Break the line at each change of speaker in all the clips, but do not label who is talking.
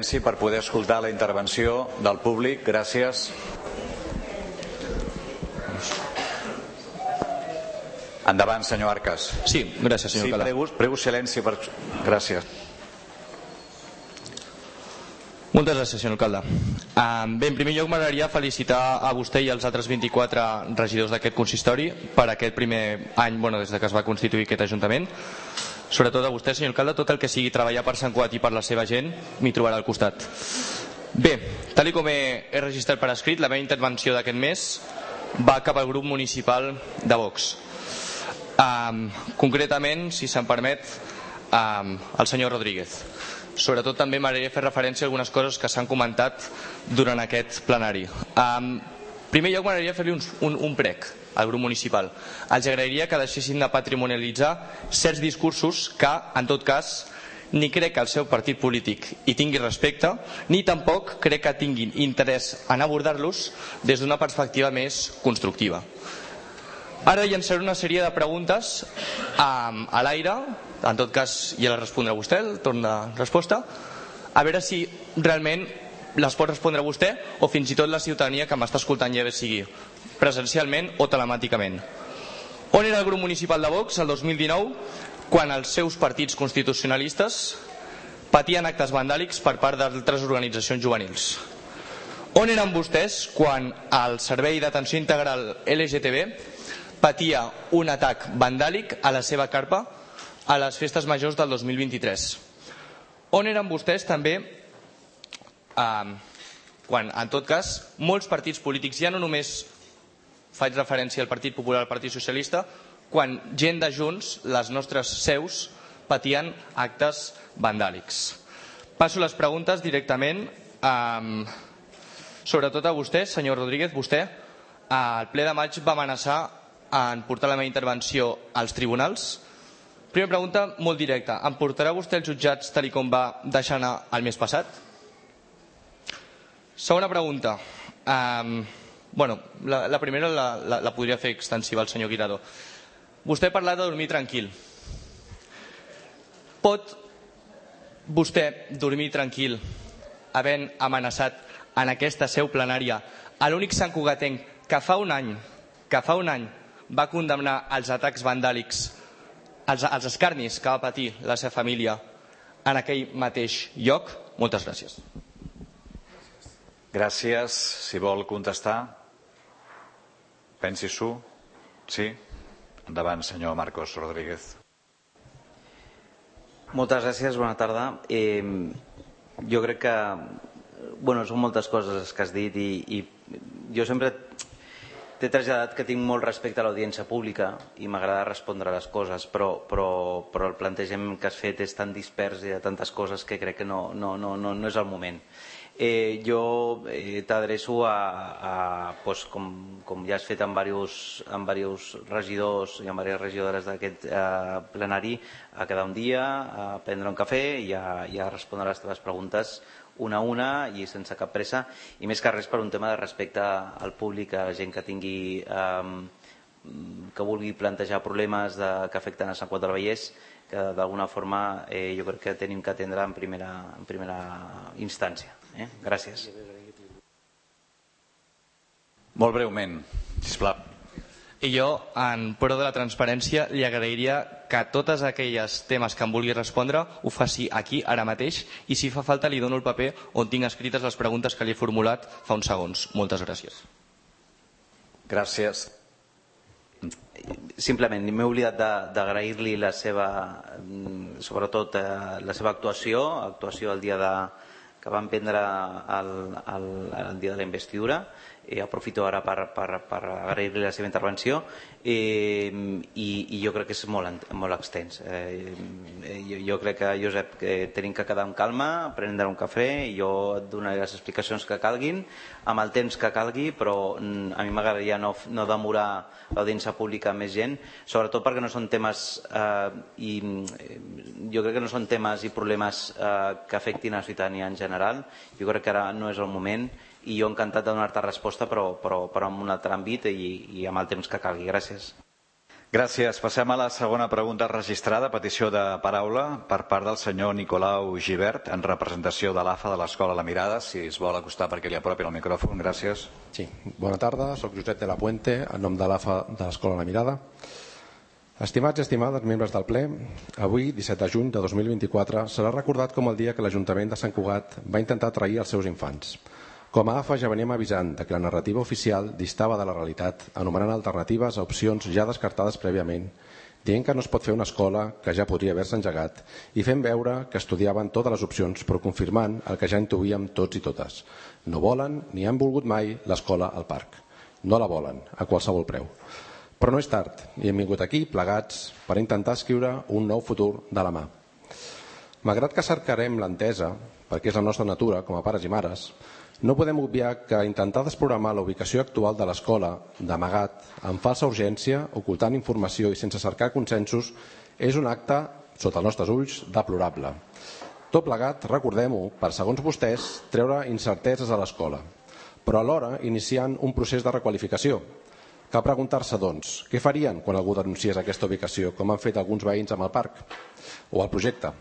Sí, per poder escoltar la intervenció del públic. Gràcies. Endavant, senyor Arcas.
Sí, gràcies, senyor alcalde.
Sí, prego silenci. Gràcies.
Moltes gràcies, senyor alcalde. Bé, en primer lloc m'agradaria felicitar a vostè i als altres 24 regidors d'aquest consistori per aquest primer any, des que es va constituir aquest Ajuntament. Sobretot a vostè, senyor alcalde, tot el que sigui treballar per Sant Cugat i per la seva gent m'hi trobarà al costat. Bé, tal com he registrat per escrit, la meva intervenció d'aquest mes va cap al grup municipal de Vox. Concretament, si se'm permet, al senyor Rodríguez. Sobretot també m'agradaria fer referència a algunes coses que s'han comentat durant aquest plenari. En primer lloc m'agradaria fer-li un prec al grup municipal. Els agrairia que deixessin de patrimonialitzar certs discursos que, en tot cas, ni crec que el seu partit polític hi tingui respecte, ni tampoc crec que tinguin interès en abordar-los des d'una perspectiva més constructiva. Ara llançaré una sèrie de preguntes a l'aire, en tot cas ja les respondrà vostè, el torn de resposta, a veure si realment les pot respondre vostè o fins i tot la ciutadania que m'està escoltant, ja bé sigui presencialment o telemàticament. On era el grup municipal de Vox el 2019 quan els seus partits constitucionalistes patien actes vandàlics per part d'altres organitzacions juvenils? On eren vostès quan el Servei d'Atenció Integral LGTB patia un atac vandàlic a la seva carpa a les festes majors del 2023? On eren vostès també quan, en tot cas, molts partits polítics, ja no només faig referència al Partit Popular, al Partit Socialista, quan gent de Junts, les nostres seus, patien actes vandàlics? Passo les preguntes directament, sobretot a vostè, senyor Rodríguez. Vostè, al ple de maig, va amenaçar en portar la meva intervenció als tribunals. Primera pregunta, molt directa. Em portarà vostè als jutjats tal com va deixar anar el mes passat? Segona pregunta. La primera la podria fer extensiva al senyor Guirado. Vostè ha parlat de dormir tranquil. Pot vostè dormir tranquil havent amenaçat en aquesta seu plenària a l'únic santcugatenc que fa un any va condemnar els atacs vandàlics, els escarnis que va patir la seva família en aquell mateix lloc? Moltes gràcies.
Gràcies. Si vol contestar, pensi-s'ho. Sí? Endavant, senyor Marcos Rodríguez.
Moltes gràcies, bona tarda. Jo crec que són moltes coses que has dit i jo sempre t'he traslladat que tinc molt respecte a l'audiència pública i m'agrada respondre a les coses, però el plantejament que has fet és tan dispers i hi ha tantes coses que crec que no és el moment. Jo t'adreço com ja has fet amb diversos regidors i amb diverses regidores d'aquest plenari, a quedar un dia, a prendre un cafè i a respondre a les teves preguntes una a una i sense cap pressa, i més que res per un tema de respecte al públic, a la gent que tingui que vulgui plantejar problemes que afecten a Sant Cugat del Vallès, que d'alguna forma jo crec que tenim que atendre en primera instància. Gràcies.
Molt breument, sisplau.
I jo, en pro de la transparència, li agrairia que tots aquells temes que em vulgui respondre ho faci aquí, ara mateix, i si fa falta li dono el paper on tinc escrites les preguntes que li he formulat fa uns segons. Moltes gràcies.
Gràcies.
Simplement, m'he oblidat d'agrair-li sobretot la seva actuació el dia que van prendre el dia de la investidura. Aprofito ara per agrair-li la seva intervenció i jo crec que és molt extens. Jo crec que, Josep, que tenim que quedar amb calma, prendre un cafè, i jo et donaré les explicacions que calguin amb el temps que calgui, però a mi m'agradaria no demorar l'audiència pública amb més gent, sobretot perquè no són temes jo crec que no són temes i problemes que afectin a la ciutadania en general. Jo crec que ara no és el moment i jo encantat de donar-te resposta, però en un altre àmbit i amb el temps que calgui. Gràcies.
Gràcies. Passem a la segona pregunta registrada, petició de paraula per part del senyor Nicolau Gibert, en representació de l'AFA de l'Escola La Mirada. Si es vol acostar perquè li apropin el micròfon. Gràcies.
Sí, bona tarda. Soc Josep de la Puente, en nom de l'AFA de l'Escola La Mirada. Estimats i estimades membres del ple, avui, 17 de juny de 2024, serà recordat com el dia que l'Ajuntament de Sant Cugat va intentar trair els seus infants. Com a AFA ja veníem avisant que la narrativa oficial distava de la realitat, anomenant alternatives a opcions ja descartades prèviament, dient que no es pot fer una escola que ja podria haver-se engegat i fent veure que estudiaven totes les opcions, però confirmant el que ja intuïem tots i totes. No volen ni han volgut mai l'escola al parc. No la volen, a qualsevol preu. Però no és tard i hem vingut aquí plegats per intentar escriure un nou futur de la mà. Malgrat que cercarem l'entesa, perquè és la nostra natura com a pares i mares, no podem obviar que intentar desprogramar la ubicació actual de l'escola d'amagat, amb falsa urgència, ocultant informació i sense cercar consensos, és un acte, sota els nostres ulls, deplorable. Tot plegat, recordem-ho, per segons vostès, treure incerteses a l'escola, però alhora iniciant un procés de requalificació. Cal preguntar-se, doncs, què farien quan algú denunciés aquesta ubicació, com han fet alguns veïns amb el parc o el projecte?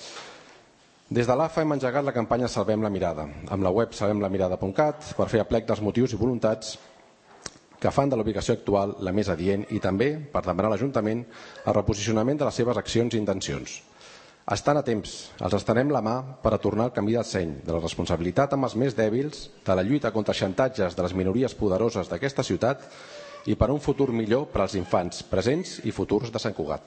Des de l'AFA hem engegat la campanya Salvem la Mirada, amb la web salvemlamirada.cat, per fer aplec dels motius i voluntats que fan de la ubicació actual la més adient i també per demanar a l'Ajuntament el reposicionament de les seves accions i intencions. Estan a temps, els estenem la mà per a tornar al camí del seny, de la responsabilitat amb els més dèbils, de la lluita contra xantatges de les minories poderoses d'aquesta ciutat i per a un futur millor per als infants presents i futurs de Sant Cugat.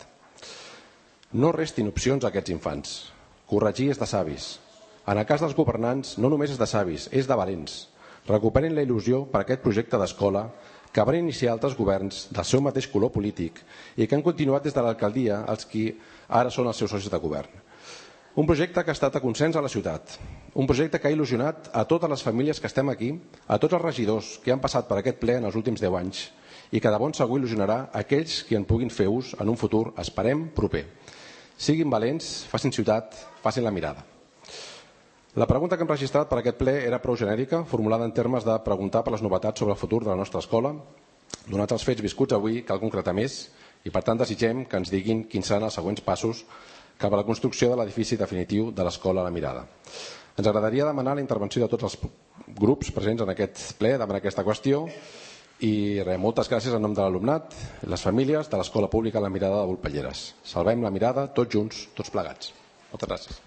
No restin opcions a aquests infants. Corregir és de savis. En el cas dels governants no només és de savis, és de valents. Recuperin la il·lusió per aquest projecte d'escola que van iniciar altres governs del seu mateix color polític i que han continuat des de l'alcaldia els qui ara són els seus socis de govern. Un projecte que ha estat a consens a la ciutat. Un projecte que ha il·lusionat a totes les famílies que estem aquí, a tots els regidors que han passat per aquest ple en els últims 10 anys i que de bon segur il·lusionarà aquells que en puguin fer ús en un futur, esperem, proper. Siguin valents, facin ciutat, facin la mirada. La pregunta que hem registrat per aquest ple era prou genèrica, formulada en termes de preguntar per les novetats sobre el futur de la nostra escola. Donats els fets viscuts avui, cal concretar més i per tant desitgem que ens diguin quins seran els següents passos cap a la construcció de l'edifici definitiu de l'Escola La Mirada. Ens agradaria demanar la intervenció de tots els grups presents en aquest ple, demanar aquesta qüestió. I moltes gràcies en nom de l'alumnat, les famílies de l'Escola Pública La Mirada de Volpelleres. Salvem la mirada, tots junts, tots plegats. Moltes gràcies.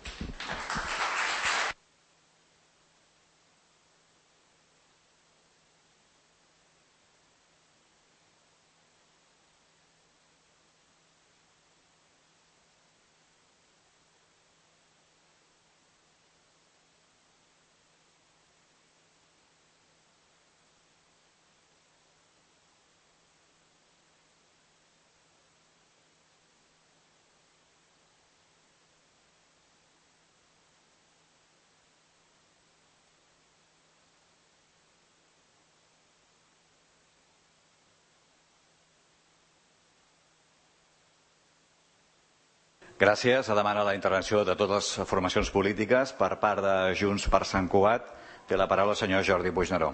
Gràcies. A demanar la intervenció de totes les formacions polítiques per part de Junts per Sant Cugat. Té la paraula el senyor Jordi Puigneró.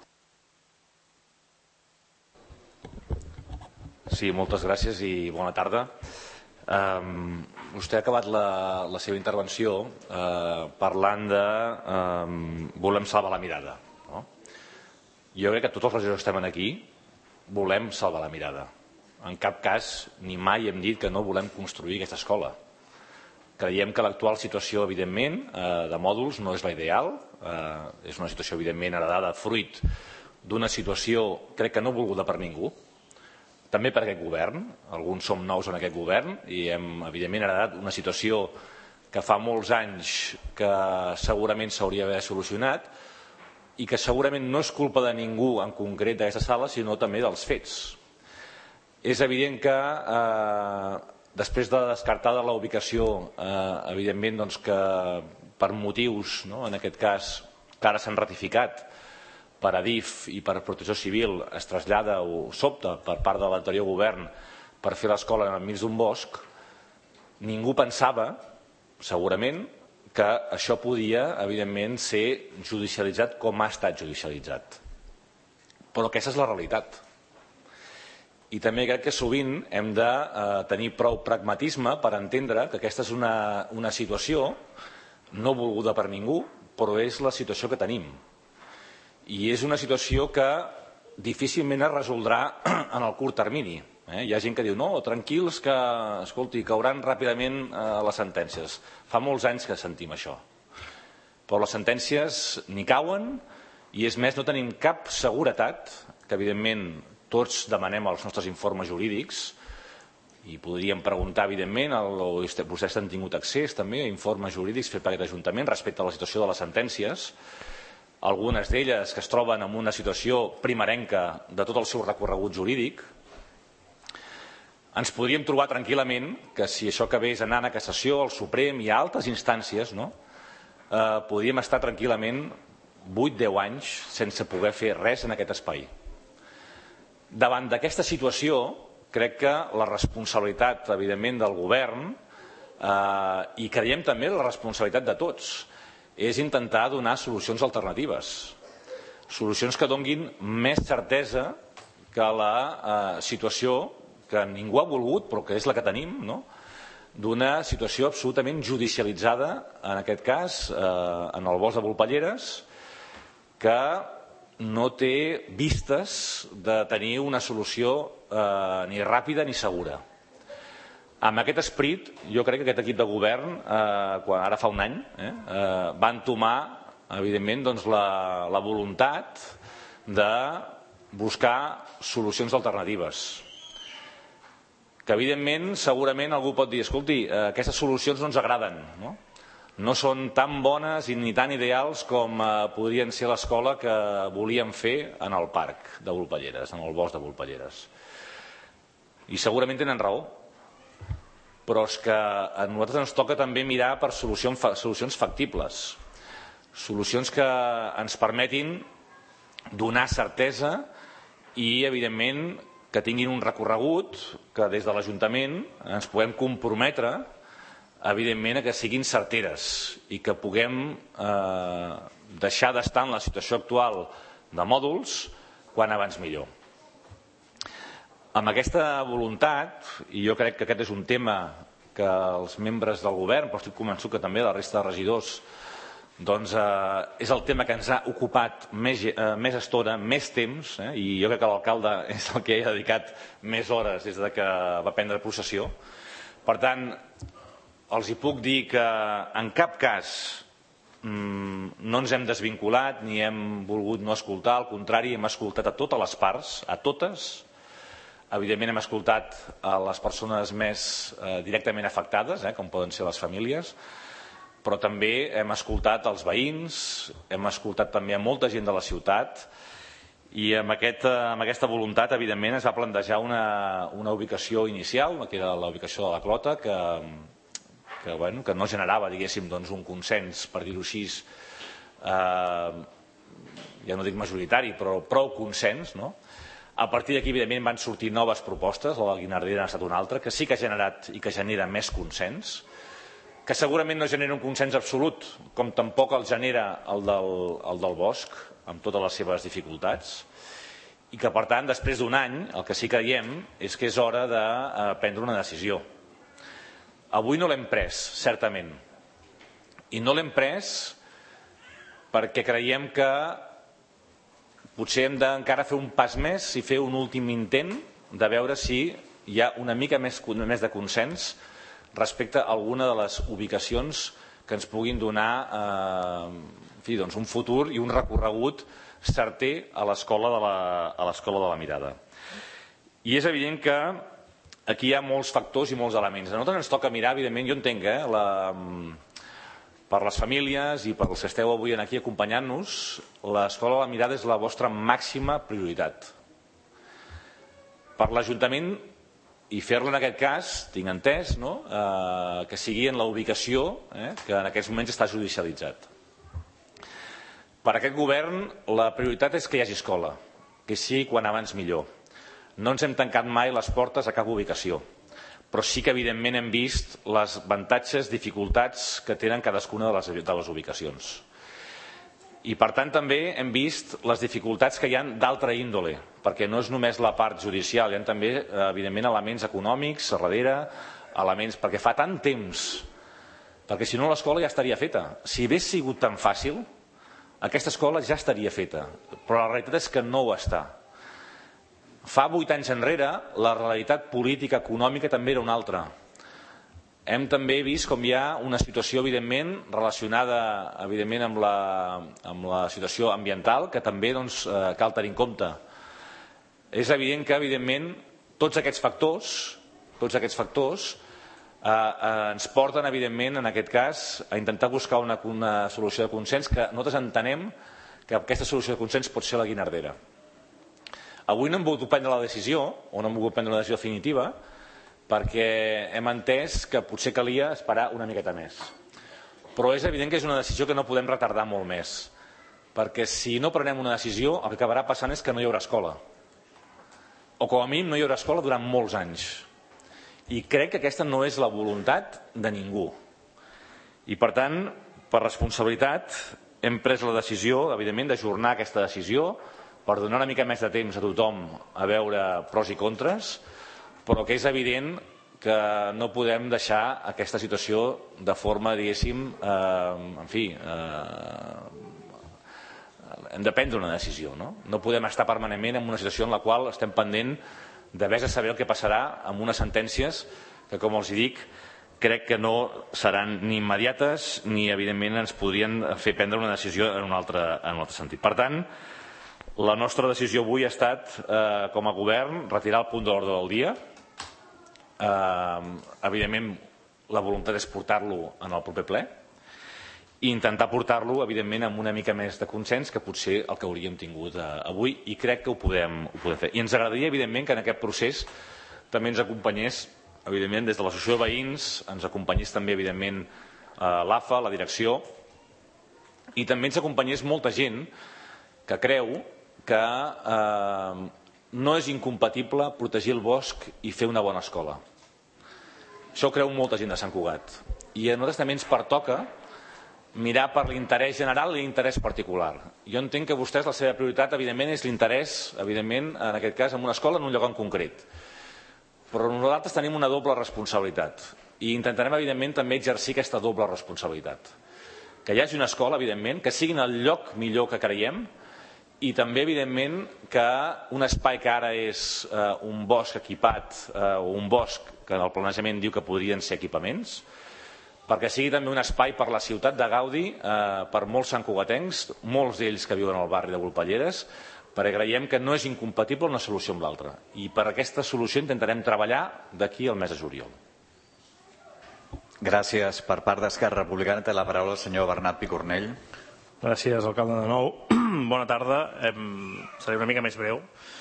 Sí, moltes gràcies i bona tarda. Vostè ha acabat la seva intervenció parlant de volem salvar la mirada. No? Jo crec que tots els regidors que estem aquí volem salvar la mirada. En cap cas ni mai hem dit que no volem construir aquesta escola. Creiem que l'actual situació, evidentment, de mòduls no és la ideal. És una situació, evidentment, heredada fruit d'una situació, crec que no volguda per ningú, també per aquest govern. Alguns som nous en aquest govern i hem, evidentment, heredat una situació que fa molts anys que segurament s'hauria d'haver solucionat i que segurament no és culpa de ningú en concret d'aquesta sala, sinó també dels fets. És evident que després de descartar de la ubicació, evidentment que per motius, en aquest cas, que ara s'han ratificat per Adif i per Protecció Civil, es trasllada o s'opta per part de l'anterior govern per fer l'escola enmig d'un bosc, ningú pensava, segurament, que això podia, evidentment, ser judicialitzat com ha estat judicialitzat. Però aquesta és la realitat. i també crec que sovint hem de tenir prou pragmatisme per entendre que aquesta és una situació no volguda per ningú, però és la situació que tenim. I és una situació que difícilment es resoldrà en el curt termini. Hi ha gent que diu, no, tranquils, que, escolti, cauran ràpidament les sentències. Fa molts anys que sentim això. Però les sentències ni cauen i, és més, no tenim cap seguretat, que evidentment tots demanem els nostres informes jurídics i podríem preguntar, evidentment, vostès han tingut accés també a informes jurídics fets per aquest Ajuntament respecte a la situació de les sentències, algunes d'elles que es troben en una situació primerenca de tot el seu recorregut jurídic. Ens podríem trobar tranquil·lament que si això acabés anant a cassació, al Suprem i a altres instàncies, podríem estar tranquil·lament 8-10 anys sense poder fer res en aquest espai. Davant d'aquesta situació, crec que la responsabilitat, evidentment, del govern i creiem també la responsabilitat de tots és intentar donar solucions alternatives, solucions que donguin més certesa que la situació que ningú ha volgut, però que és la que tenim, d'una situació absolutament judicialitzada, en aquest cas, en el bosc de Volpelleres, que no té vistes de tenir una solució ni ràpida ni segura. Amb aquest esperit, jo crec que aquest equip de govern, ara fa un any, va entomar, evidentment, la voluntat de buscar solucions alternatives. Que, evidentment, segurament algú pot dir, escolti, aquestes solucions no ens agraden, no són tan bones ni tan ideals com podrien ser l'escola que volíem fer en el parc de Volpelleres, en el bosc de Volpelleres. I segurament tenen raó, però és que a nosaltres ens toca també mirar per solucions factibles, solucions que ens permetin donar certesa i, evidentment, que tinguin un recorregut que des de l'Ajuntament ens puguem comprometre, evidentment, a que siguin certeres i que puguem deixar d'estar en la situació actual de mòduls quan abans millor. Amb aquesta voluntat, i jo crec que aquest és un tema que els membres del govern, però estic convençut que també la resta de regidors, doncs és el tema que ens ha ocupat més estona, més temps, i jo crec que l'alcalde és el que hi ha dedicat més hores des que va prendre possessió. Per tant, els hi puc dir que en cap cas no ens hem desvinculat ni hem volgut no escoltar, al contrari, hem escoltat a totes les parts, a totes. Evidentment hem escoltat a les persones més directament afectades, com poden ser les famílies, però també hem escoltat els veïns, hem escoltat també a molta gent de la ciutat i amb aquesta voluntat, evidentment, es va plantejar una ubicació inicial, que era la ubicació de la Clota, que no generava, diguéssim, un consens, per dir-ho així, ja no dic majoritari, però prou consens, no? A partir d'aquí, evidentment, van sortir noves propostes, la Guinardera ha estat una altra, que sí que ha generat i que genera més consens, que segurament no genera un consens absolut, com tampoc el genera el del bosc, amb totes les seves dificultats, i que, per tant, després d'un any, el que sí que creiem és que és hora de prendre una decisió. Avui no l'hem pres, certament, i no l'hem pres perquè creiem que potser hem d'encara fer un pas més i fer un últim intent de veure si hi ha una mica més de consens respecte a alguna de les ubicacions que ens puguin donar un futur i un recorregut certer a l'escola de la Mirada. I és evident que aquí hi ha molts factors i molts elements. A nosaltres ens toca mirar, evidentment, jo entenc, per les famílies i per els que esteu avui aquí acompanyant-nos, l'escola de la Mirada és la vostra màxima prioritat. Per l'Ajuntament, i fer-lo en aquest cas, tinc entès, que sigui en la ubicació que en aquests moments està judicialitzat. Per aquest govern, la prioritat és que hi hagi escola, que sigui quan abans millor. No ens hem tancat mai les portes a cap ubicació, però sí que evidentment hem vist les avantatges, dificultats que tenen cadascuna de les ubicacions. I per tant també hem vist les dificultats que hi ha d'altra índole, perquè no és només la part judicial, hi ha també evidentment elements econòmics a darrere, elements, perquè fa tant temps, perquè si no l'escola ja estaria feta. Si hagués sigut tan fàcil, aquesta escola ja estaria feta, però la realitat és que no ho està. Fa 8 anys enrere la realitat política econòmica també era una altra. Hem també vist com hi ha una situació evidentment relacionada evidentment amb la situació ambiental que també cal tenir en compte. És evident que evidentment tots aquests factors ens porten evidentment en aquest cas a intentar buscar una solució de consens que nosaltres entenem que aquesta solució de consens pot ser la guinardera. Avui no hem volgut prendre la decisió, o no hem volgut prendre una decisió definitiva, perquè hem entès que potser calia esperar una miqueta més. Però és evident que és una decisió que no podem retardar molt més, perquè si no prenem una decisió el que acabarà passant és que no hi haurà escola, o com a mínim no hi haurà escola durant molts anys. I crec que aquesta no és la voluntat de ningú. I per tant, per responsabilitat, hem pres la decisió, evidentment, d'ajornar aquesta decisió per donar una mica més de temps a tothom a veure pros i contres, però que és evident que no podem deixar aquesta situació de forma, diguéssim, hem de prendre una decisió. No podem estar permanentment en una situació en la qual estem pendent de vés a saber el que passarà amb unes sentències que, com els dic, crec que no seran ni immediates ni, evidentment, ens podrien fer prendre una decisió en un altre sentit. Per tant, la nostra decisió avui ha estat, com a govern, retirar el punt de l'ordre del dia. Evidentment, la voluntat és portar-lo en el proper ple i intentar portar-lo, evidentment, amb una mica més de consens que potser el que hauríem tingut avui, i crec que ho podem fer. I ens agradaria, evidentment, que en aquest procés també ens acompanyés, evidentment, des de l'associació de veïns, ens acompanyés també, evidentment, l'AFA, la direcció, i també ens acompanyés molta gent que creu que no és incompatible protegir el bosc i fer una bona escola. Això ho creu molta gent de Sant Cugat. I a nosaltres també ens pertoca mirar per l'interès general i l'interès particular. Jo entenc que vostès la seva prioritat, evidentment, és l'interès, evidentment, en aquest cas, en una escola, en un lloc en concret. Però nosaltres tenim una doble responsabilitat i intentarem, evidentment, també exercir aquesta doble responsabilitat. Que hi hagi una escola, evidentment, que sigui en el lloc millor que creiem, i també, evidentment, que un espai que ara és un bosc equipat o un bosc que en el planejament diu que podrien ser equipaments, perquè sigui també un espai per la ciutat de gaudi per molts santcugatencs, molts d'ells que viuen al barri de Volpelleres, perquè creiem que no és incompatible una solució amb l'altra. I per aquesta solució intentarem treballar d'aquí al mes de juliol.
Gràcies. Per part d'Esquerra Republicana té la paraula el senyor Bernat Picornell.
Gràcies, alcalde, de nou. Bona tarda. Seré una mica més breu.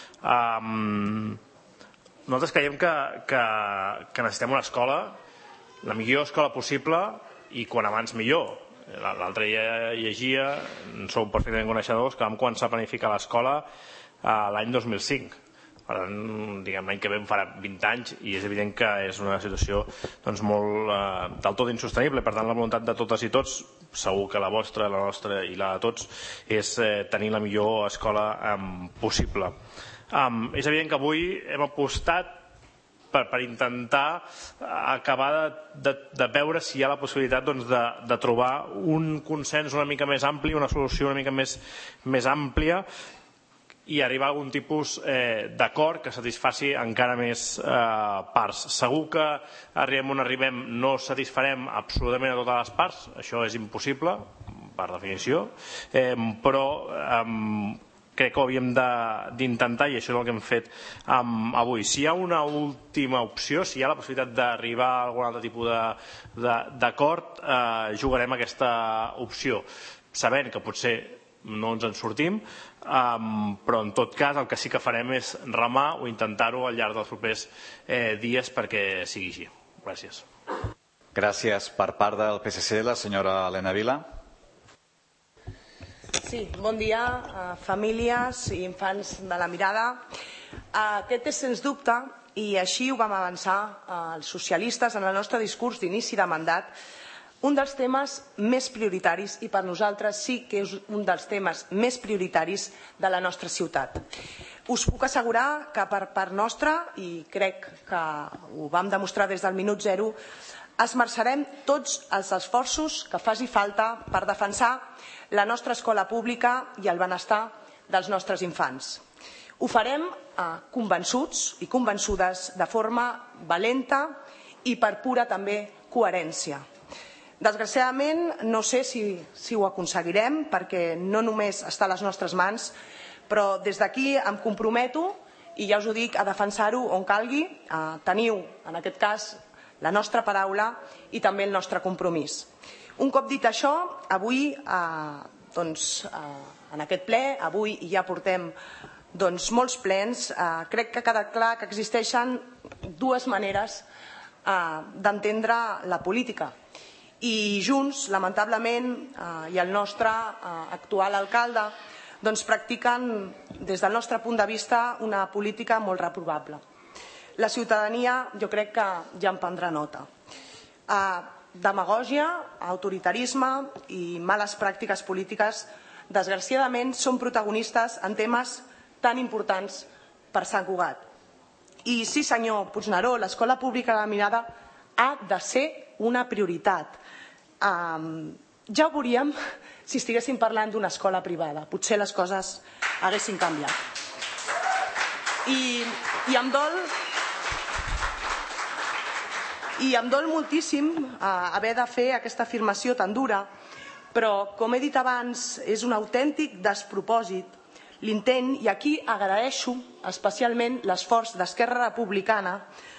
Nosaltres creiem que necessitem una escola, la millor escola possible i quan abans millor. L'altre dia llegia, sou perfectament coneixedors, que vam començar a planificar l'escola l'any 2005. Per tant, l'any que ve em farà 20 anys i és evident que és una situació molt del tot insostenible. Per tant, la voluntat de totes i tots, segur que la vostra, la nostra i la de tots, és tenir la millor escola possible. És evident que avui hem apostat per intentar acabar de veure si hi ha la possibilitat de trobar un consens una mica més ampli, una solució una mica més àmplia i arribar a algun tipus d'acord que satisfaci encara més parts. Segur que arribem on arribem no satisfarem absolutament a totes les parts, això és impossible per definició, però crec que ho havíem d'intentar i això és el que hem fet avui. Si hi ha una última opció, si hi ha la possibilitat d'arribar a algun altre tipus d'acord, jugarem aquesta opció, sabent que potser no ens en sortim, però en tot cas el que sí que farem és remar o intentar-ho al llarg dels propers dies perquè sigui així. Gràcies.
Gràcies. Per part del PSC, la senyora Helena Vila.
Sí, bon dia, famílies i infants de la Mirada. Aquest és, sens dubte, i així ho vam avançar els socialistes en el nostre discurs d'inici de mandat, un dels temes més prioritaris, i per nosaltres sí que és un dels temes més prioritaris de la nostra ciutat. Us puc assegurar que per part nostra, i crec que ho vam demostrar des del minut zero, esmerçarem tots els esforços que faci falta per defensar la nostra escola pública i el benestar dels nostres infants. Ho farem convençuts i convençudes de forma valenta i per pura també coherència. Desgraciadament, no sé si ho aconseguirem, perquè no només està a les nostres mans, però des d'aquí em comprometo, i ja us ho dic, a defensar-ho on calgui. Teniu, en aquest cas, la nostra paraula i també el nostre compromís. Un cop dit això, avui, en aquest ple, avui ja portem molts plens, crec que ha quedat clar que existeixen dues maneres d'entendre la política. I Junts, lamentablement, i el nostre actual alcalde, practiquen, des del nostre punt de vista, una política molt reprovable. La ciutadania, jo crec que ja en prendrà nota. Demagògia, autoritarisme i males pràctiques polítiques, desgraciadament, són protagonistes en temes tan importants per Sant Cugat. I sí, senyor Puigneró, l'escola pública de la Mirada ha de ser una prioritat. Ja ho veuríem si estiguéssim parlant d'una escola privada. Potser les coses haguessin canviat. I em dol moltíssim haver de fer aquesta afirmació tan dura, però, com he dit abans, és un autèntic despropòsit l'intent, i aquí agraeixo especialment l'esforç d'Esquerra Republicana,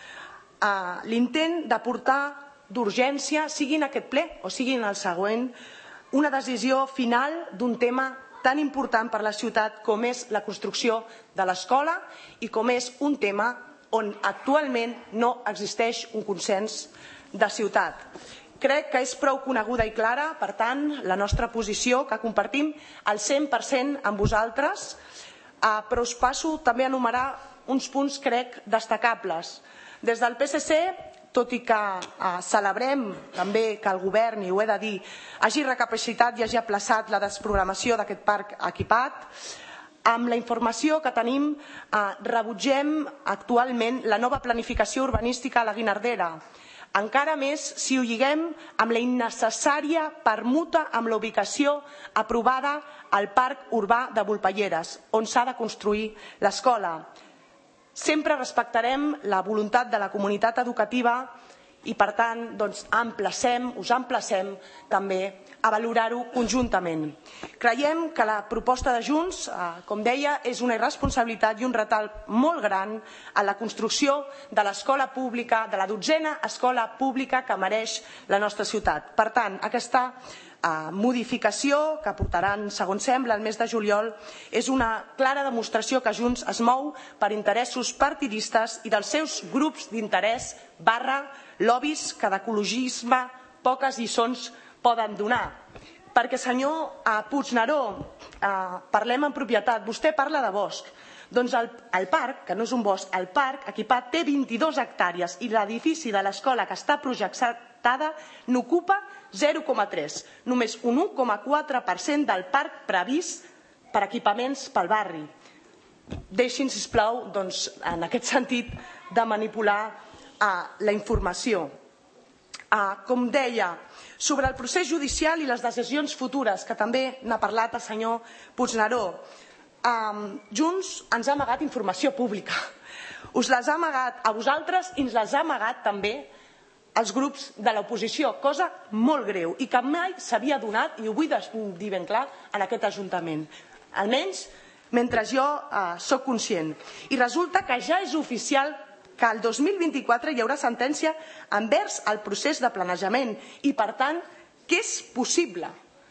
l'intent de portar d'urgència, sigui en aquest ple o sigui en el següent, una decisió final d'un tema tan important per la ciutat com és la construcció de l'escola i com és un tema on actualment no existeix un consens de ciutat. Crec que és prou coneguda i clara, per tant, la nostra posició, que compartim al 100% amb vosaltres, però us passo també a enumerar uns punts, crec, destacables. Des del PSC, tot i que celebrem també que el govern, i ho he de dir, hagi recapacitat i hagi aplaçat la desprogramació d'aquest parc equipat, amb la informació que tenim, rebutgem actualment la nova planificació urbanística a la Guinardera, encara més si ho lliguem amb la innecessària permuta amb la ubicació aprovada al Parc Urbà de Volpelleres, on s'ha de construir l'escola. Sempre respectarem la voluntat de la comunitat educativa i, per tant, us emplacem també a valorar-ho conjuntament. Creiem que la proposta de Junts, com deia, és una irresponsabilitat i un retard molt gran a la construcció de l'escola pública, de la 12a escola pública que mereix la nostra ciutat. Per tant, aquesta modificació que portaran, segons sembla, el mes de juliol, és una clara demostració que Junts es mou per interessos partidistes i dels seus grups d'interès / lobbies que d'ecologisme poques lliçons poden donar. Perquè, senyor Puigneró, parlem en propietat. Vostè parla de bosc. Doncs el parc, que no és un bosc, el parc equipat té 22 hectàrees i l'edifici de l'escola que està projectada n'ocupa 0,3, només un 1,4% del parc previst per equipaments pel barri. Deixin, sisplau, en aquest sentit, de manipular la informació. Com deia, sobre el procés judicial i les decisions futures, que també n'ha parlat el senyor Puigneró, Junts ens ha amagat informació pública. Us les ha amagat a vosaltres i ens les ha amagat també als grups de l'oposició, cosa molt greu i que mai s'havia donat, i ho vull dir ben clar, en aquest Ajuntament. Almenys mentre jo soc conscient. I resulta que ja és oficial que el 2024 hi haurà sentència envers el procés de planejament i, per tant, que és possible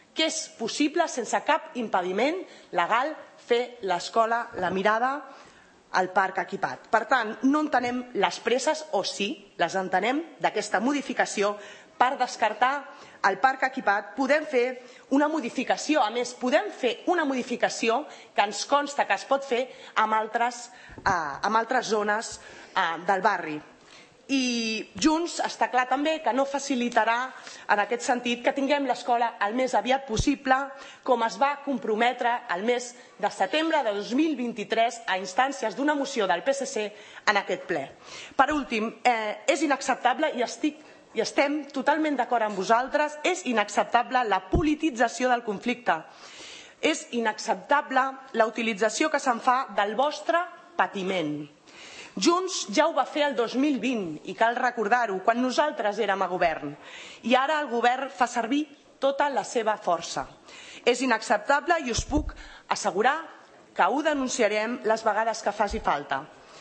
sense cap impediment legal fer l'escola La Mirada al parc equipat. Per tant, no entenem les presses, o sí, les entenem, d'aquesta modificació per descartar el parc equipat. Podem fer una modificació, a més, podem fer una modificació que ens consta que es pot fer amb altres zones del barri. I Junts està clar també que no facilitarà en aquest sentit que tinguem l'escola el més aviat possible, com es va comprometre el mes de setembre de 2023 a instàncies d'una moció del PSC en aquest ple. Per últim, és inacceptable, i estem totalment d'acord amb vosaltres, és inacceptable la politització del conflicte. És inacceptable la utilització que se'n fa del vostre patiment. Junts ja ho va fer el 2020, i cal recordar-ho, quan nosaltres érem a govern. I ara el govern fa servir tota la seva força. És inacceptable i us puc assegurar que ho denunciarem les vegades que faci falta.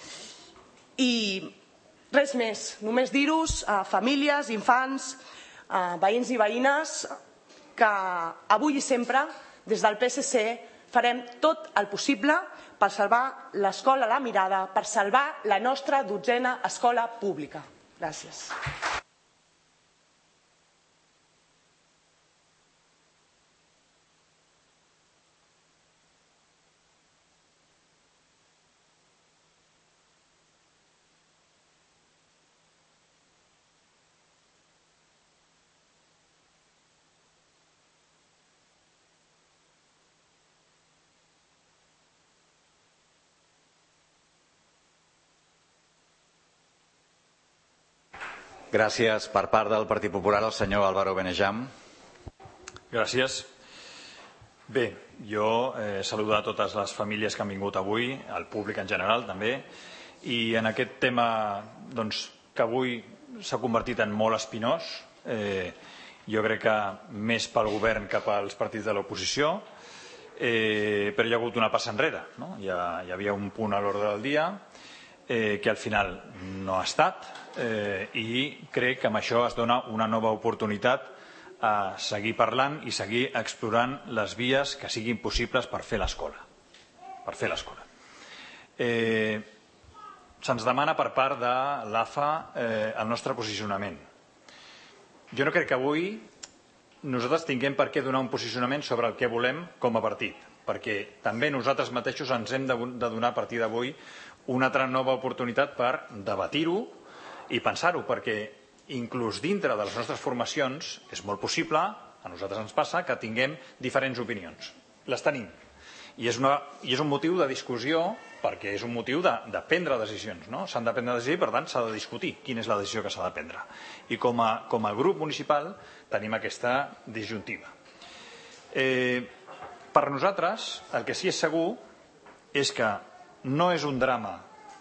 I res més, només dir-vos a famílies, infants, veïns i veïnes, que avui i sempre, des del PSC, farem tot el possible per salvar l'escola La Mirada, per salvar la nostra 12a escola pública. Gràcies.
Gràcies. Per part del Partit Popular, el senyor Álvaro Benejam.
Gràcies. Bé, jo saludo a totes les famílies que han vingut avui, al públic en general també, i en aquest tema que avui s'ha convertit en molt espinós, jo crec que més pel govern que pels partits de l'oposició, però hi ha hagut una passa enrere. Hi havia un punt a l'ordre del dia que al final no ha estat, i crec que amb això es dona una nova oportunitat a seguir parlant i seguir explorant les vies que siguin possibles per fer l'escola. Se'ns demana per part de l'AFA el nostre posicionament. Jo no crec que avui nosaltres tinguem per què donar un posicionament sobre el que volem com a partit, perquè també nosaltres mateixos ens hem de donar a partir d'avui una altra nova oportunitat per debatir-ho i pensar-ho, perquè inclús dintre de les nostres formacions és molt possible, a nosaltres ens passa, que tinguem diferents opinions. Les tenim. I és un motiu de discussió, perquè és un motiu de prendre decisions. S'han de prendre decisions i, per tant, s'ha de discutir quina és la decisió que s'ha de prendre. I com a grup municipal tenim aquesta disjuntiva. Per nosaltres, el que sí és segur és que no és un drama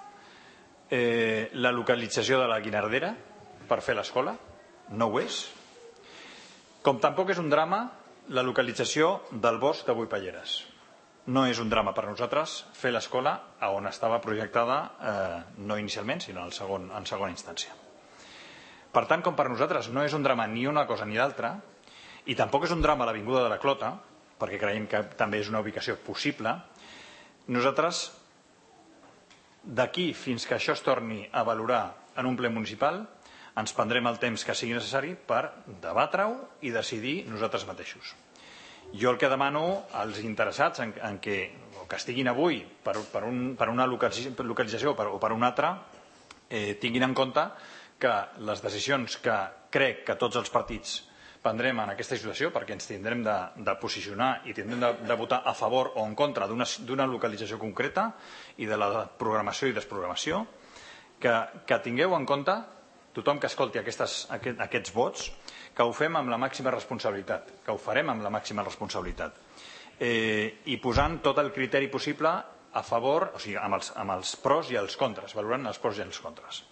la localització de la Guinardera per fer l'escola, no ho és. Com tampoc és un drama la localització del bosc de Boipalleres. No és un drama per nosaltres fer l'escola on estava projectada, no inicialment, sinó en segona instància. Per tant, com per nosaltres no és un drama ni una cosa ni l'altra, i tampoc és un drama l'Avinguda de la Clota, perquè creiem que també és una ubicació possible, nosaltres, d'aquí fins que això es torni a valorar en un ple municipal, ens prendrem el temps que sigui necessari per debatre-ho i decidir nosaltres mateixos. Jo el que demano als interessats en que estiguin avui per una localització o per una altra, tinguin en compte que les decisions que crec que tots els partits prendrem en aquesta situació, perquè ens tindrem de posicionar i tindrem de votar a favor o en contra d'una localització concreta i de la programació i desprogramació, que tingueu en compte, tothom que escolti aquests vots, que ho fem amb la màxima responsabilitat, que ho farem amb la màxima responsabilitat, i posant tot el criteri possible a favor, o sigui, amb els pros i els contres, valorant els pros i els contres.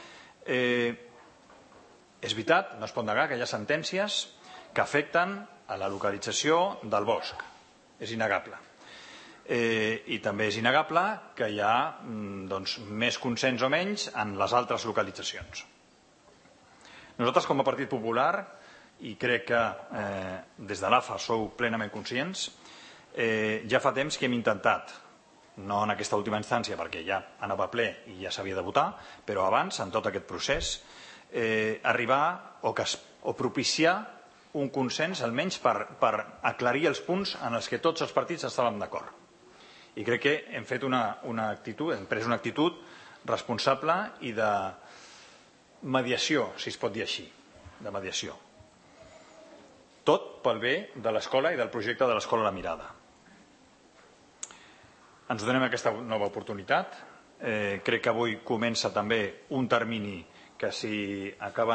És veritat, no es pot negar que hi ha sentències que afecten a la localització del bosc. És innegable. I també és innegable que hi ha més consens o menys en les altres localitzacions. Nosaltres, com a Partit Popular, i crec que des de l'AFA sou plenament conscients, ja fa temps que hem intentat, no en aquesta última instància perquè ja anava a ple i ja s'havia de votar, però abans, en tot aquest procés, arribar o propiciar un consens almenys per aclarir els punts en els que tots els partits estàvem d'acord. I crec que hem fet hem pres una actitud responsable i mediació, si es pot dir així, de mediació. Tot pel bé de l'escola i del projecte de l'Escola La Mirada. Ens donem aquesta nova oportunitat. Crec que avui comença també un termini que si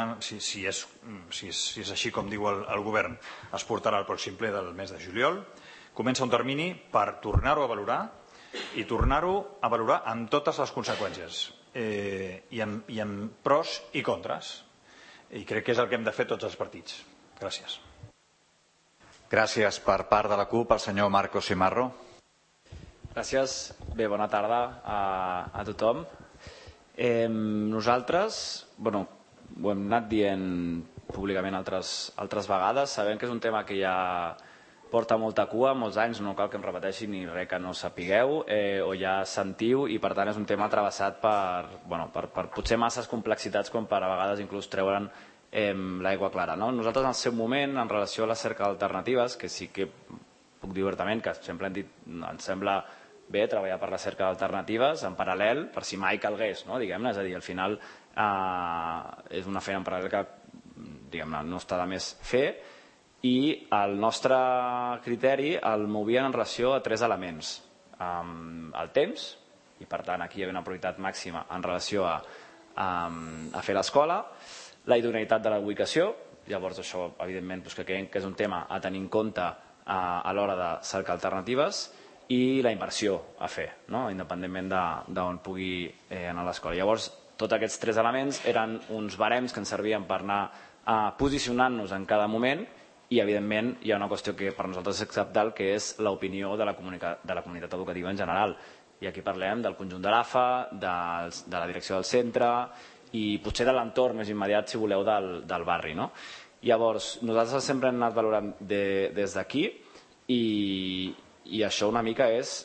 és així com diu el govern, es portarà al pròxim ple del mes de juliol. Comença un termini per tornar-ho a valorar i tornar-ho a valorar amb totes les conseqüències i amb pros i contres. I crec que és el que hem de fer tots els partits. Gràcies.
Gràcies. Per part de la CUP, el senyor Marcos Simarro.
Gràcies. Bé, bona tarda a tothom. Nosaltres, ho hem anat dient públicament altres vegades, sabem que és un tema que ja porta molta cua, molts anys, no cal que em repeteixi ni res que no sapigueu o ja sentiu, i per tant és un tema travessat per potser masses complexitats com per a vegades inclús treure'n l'aigua clara. Nosaltres en el seu moment, en relació a la cerca d'alternatives, que sí que puc dir obertament que sempre hem dit, ens sembla bé treballar per la cerca d'alternatives en paral·lel, per si mai calgués, diguem-ne, és a dir, al final és una feina en paral·lel que diguem-ne no està de més fer, i el nostre criteri el movien en relació a 3 elements: el temps, i per tant aquí hi havia una prioritat màxima en relació a fer l'escola, la idoneïtat de la ubicació, llavors això evidentment que creiem que és un tema a tenir en compte a l'hora de cercar alternatives, i la inversió a fer, independentment d'on pugui anar a l'escola. Llavors tots aquests 3 elements eren uns barems que ens servien per anar posicionant-nos en cada moment, i evidentment hi ha una qüestió que per nosaltres és acceptable, que és l'opinió de la comunitat educativa en general. I aquí parlem del conjunt de l'AFA, de la direcció del centre i potser de l'entorn més immediat, si voleu, del barri. Llavors, nosaltres sempre hem anat valorant des d'aquí, i això una mica és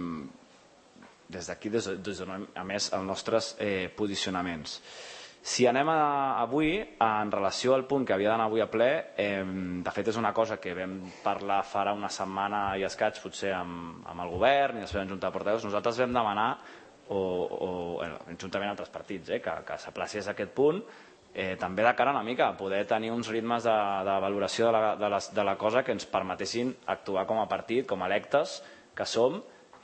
des d'aquí, a més, els nostres posicionaments. Si anem avui, en relació al punt que havia d'anar avui a ple, de fet és una cosa que vam parlar farà una setmana i escaig potser amb el govern i després en Junta de Portaveus, nosaltres vam demanar, juntament amb altres partits, que s'aplacés aquest punt, també de cara una mica a poder tenir uns ritmes de valoració de la cosa que ens permetessin actuar com a partit, com a electes que som,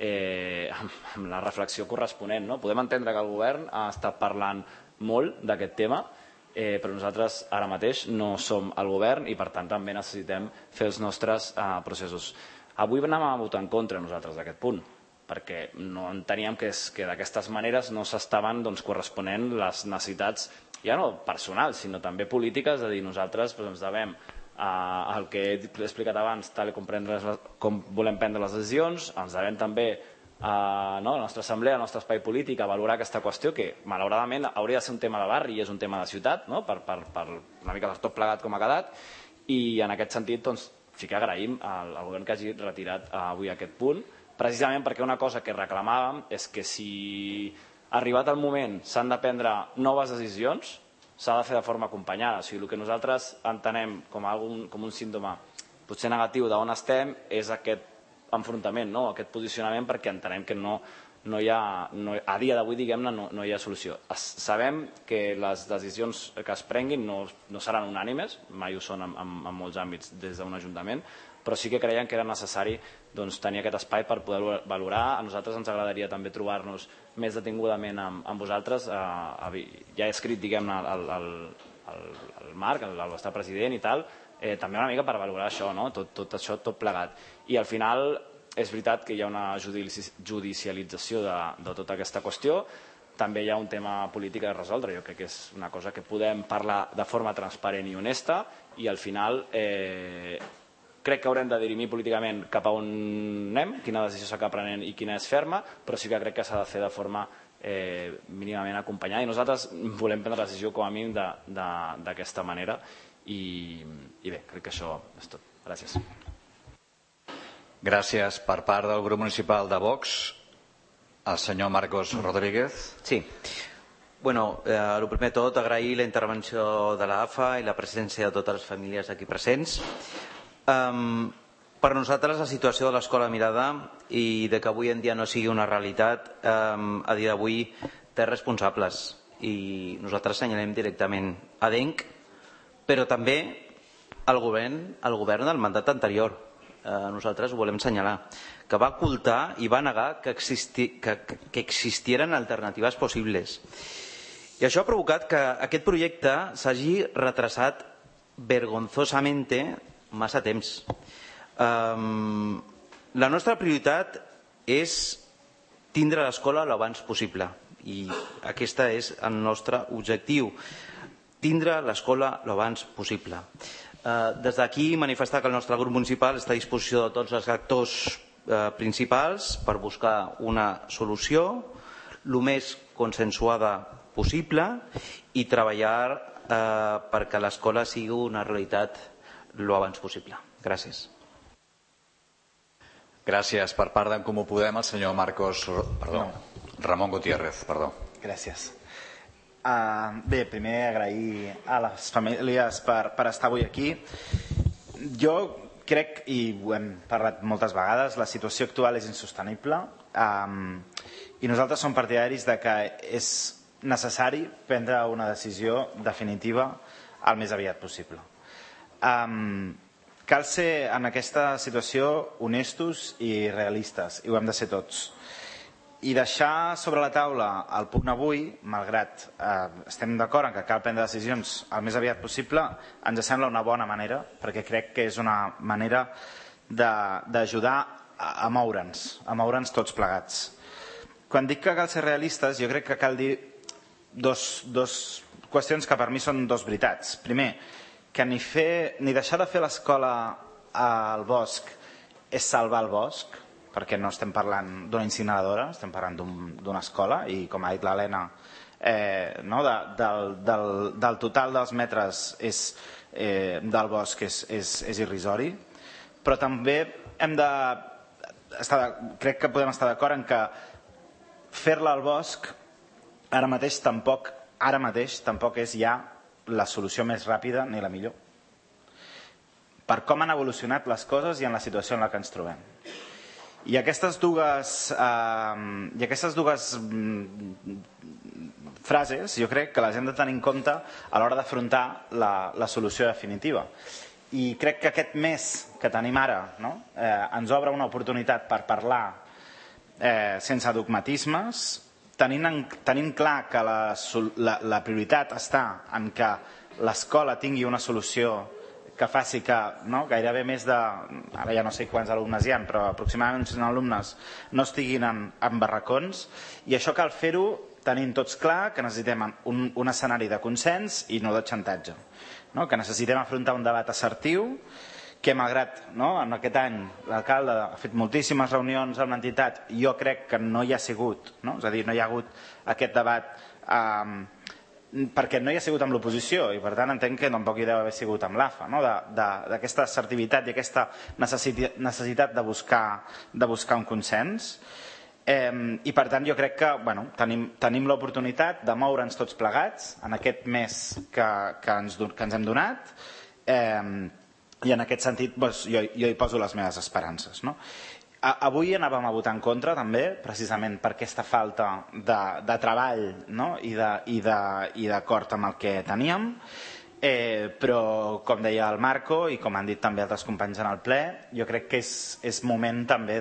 amb la reflexió corresponent. Podem entendre que el govern ha estat parlant molt d'aquest tema, però nosaltres ara mateix no som el govern i per tant també necessitem fer els nostres processos. Avui anem a votar en contra nosaltres d'aquest punt, perquè no enteníem que d'aquestes maneres no s'estaven corresponent les necessitats ja no personals, sinó també polítiques, és a dir, nosaltres ens devem el que he explicat abans, tal com volem prendre les decisions, ens devem també a la nostra assemblea, al nostre espai polític, a valorar aquesta qüestió que malauradament hauria de ser un tema de barri i és un tema de ciutat, per una mica tot plegat com ha quedat, i en aquest sentit sí que agraïm al govern que hagi retirat avui aquest punt, precisament perquè una cosa que reclamàvem és que si arribat el moment s'han de prendre noves decisions, s'ha de fer de forma acompanyada. O sigui, el que nosaltres entenem com un símptoma potser negatiu d'on estem és aquest enfrontament, aquest posicionament, perquè entenem que no hi ha, a dia d'avui, diguem-ne, no hi ha solució. Sabem que les decisions que es prenguin no seran unànimes, mai ho són en molts àmbits des d'un ajuntament, però sí que creiem que era necessari tenir aquest espai per poder valorar. A nosaltres ens agradaria també trobar-nos més detingudament amb vosaltres. Ja he escrit, diguem-ne, el Marc, el vostre president i tal, també una mica per valorar això, tot això, tot plegat. I al final és veritat que hi ha una judicialització de tota aquesta qüestió, també hi ha un tema polític a resoldre. Jo crec que és una cosa que podem parlar de forma transparent i honesta, i al final crec que haurem de dirimir políticament cap a on anem, quina decisió s'acaba prenent i quina és ferma, però sí que crec que s'ha de fer de forma mínimament acompanyada, i nosaltres volem prendre la decisió com a mínim d'aquesta manera. I bé, crec que això és tot. Gràcies.
Gràcies. Per part del grup municipal de Vox, el senyor Marcos Rodríguez.
Sí. Bueno, el primer de tot, agrair la intervenció de l'AFA i la presència de totes les famílies aquí presents. Per nosaltres la situació de l'Escola Mirada i de que avui en dia no sigui una realitat, a dia d'avui té responsables. i nosaltres assenyalem directament a DENC, però també al govern del mandat anterior. Nosaltres ho volem assenyalar, que va ocultar i va negar que existieran alternatives possibles. I això ha provocat que aquest projecte s'hagi retrasat vergonzosamente massa temps. La nostra prioritat és tindre l'escola l'abans possible i aquest és el nostre objectiu, tindre l'escola l'abans possible. Des d'aquí manifestar que el nostre grup municipal està a disposició de tots els actors principals per buscar una solució el més consensuada possible i treballar perquè l'escola sigui una realitat l'abans possible. Gràcies.
Gràcies. Per part d'en Comú Podem, el senyor Ramon Gutiérrez.
Gràcies. Bé, primer agrair a les famílies per estar avui aquí. Jo crec, i ho hem parlat moltes vegades, la situació actual és insostenible i nosaltres som partidaris de que és necessari prendre una decisió definitiva el més aviat possible. Cal ser en aquesta situació honestos i realistes, i ho hem de ser tots. I deixar sobre la taula el punt avui, malgrat estem d'acord en que cal prendre decisions el més aviat possible, ens sembla una bona manera, perquè crec que és una manera d'ajudar a moure'ns tots plegats. Quan dic que cal ser realistes, jo crec que cal dir dos qüestions que per mi són dos veritats. Primer, que ni deixar de fer l'escola al bosc és salvar el bosc, perquè no estem parlant d'una incineradora, estem parlant d'una escola i, com ha dit l'Helena, del total dels metres del bosc és irrisori, però també crec que podem estar d'acord en que fer-la al bosc ara mateix tampoc és ja la solució més ràpida ni la millor, per com han evolucionat les coses i en la situació en la que ens trobem. I aquestes dues frases jo crec que les hem de tenir en compte a l'hora d'afrontar la solució definitiva. I crec que aquest mes que tenim ara ens obre una oportunitat per parlar sense dogmatismes, tenint clar que la prioritat està en que l'escola tingui una solució que faci que gairebé més de, ara ja no sé quants alumnes hi ha, però aproximadament 100 alumnes no estiguin en barracons, i això cal fer-ho tenint tots clar que necessitem un escenari de consens i no de xantatge, que necessitem afrontar un debat assertiu, que malgrat en aquest any l'alcalde ha fet moltíssimes reunions amb l'entitat, jo crec que no hi ha sigut, és a dir, no hi ha hagut aquest debat perquè no hi ha sigut amb l'oposició i per tant entenc que tampoc hi deu haver sigut amb l'AFA, d'aquesta assertivitat i aquesta necessitat de buscar un consens, i per tant jo crec que tenim l'oportunitat de moure'ns tots plegats en aquest mes que ens hem donat, i en aquest sentit jo hi poso les meves esperances. Avui anàvem a votar en contra també, precisament per aquesta falta de treball i d'acord amb el que teníem, però com deia el Marco i com han dit també altres companys en el ple, jo crec que és moment també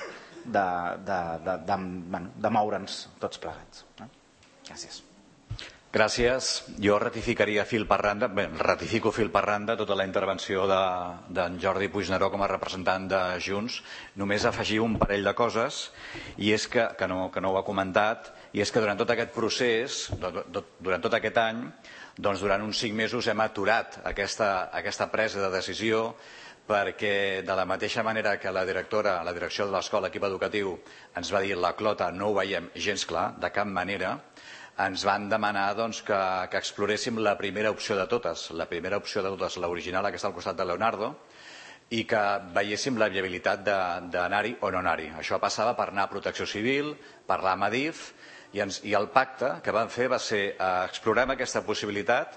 de moure'ns tots plegats. Gràcies.
Gràcies. Jo ratifico fil per randa tota la intervenció d'en Jordi Puigneró com a representant de Junts. Només afegir un parell de coses, i és que no ho ha comentat, i és que durant tot aquest procés, durant tot aquest any, durant uns 5 mesos hem aturat aquesta presa de decisió, perquè de la mateixa manera que la direcció de l'escola, l'equip educatiu, ens va dir la clota no ho veiem gens clar, de cap manera, ens van demanar que exploréssim la primera opció de totes, l'original, aquesta al costat de Leonardo, i que veiéssim la viabilitat d'anar-hi o no anar-hi. Això passava per anar a Protecció Civil, parlar amb Adif, i el pacte que vam fer va ser explorem aquesta possibilitat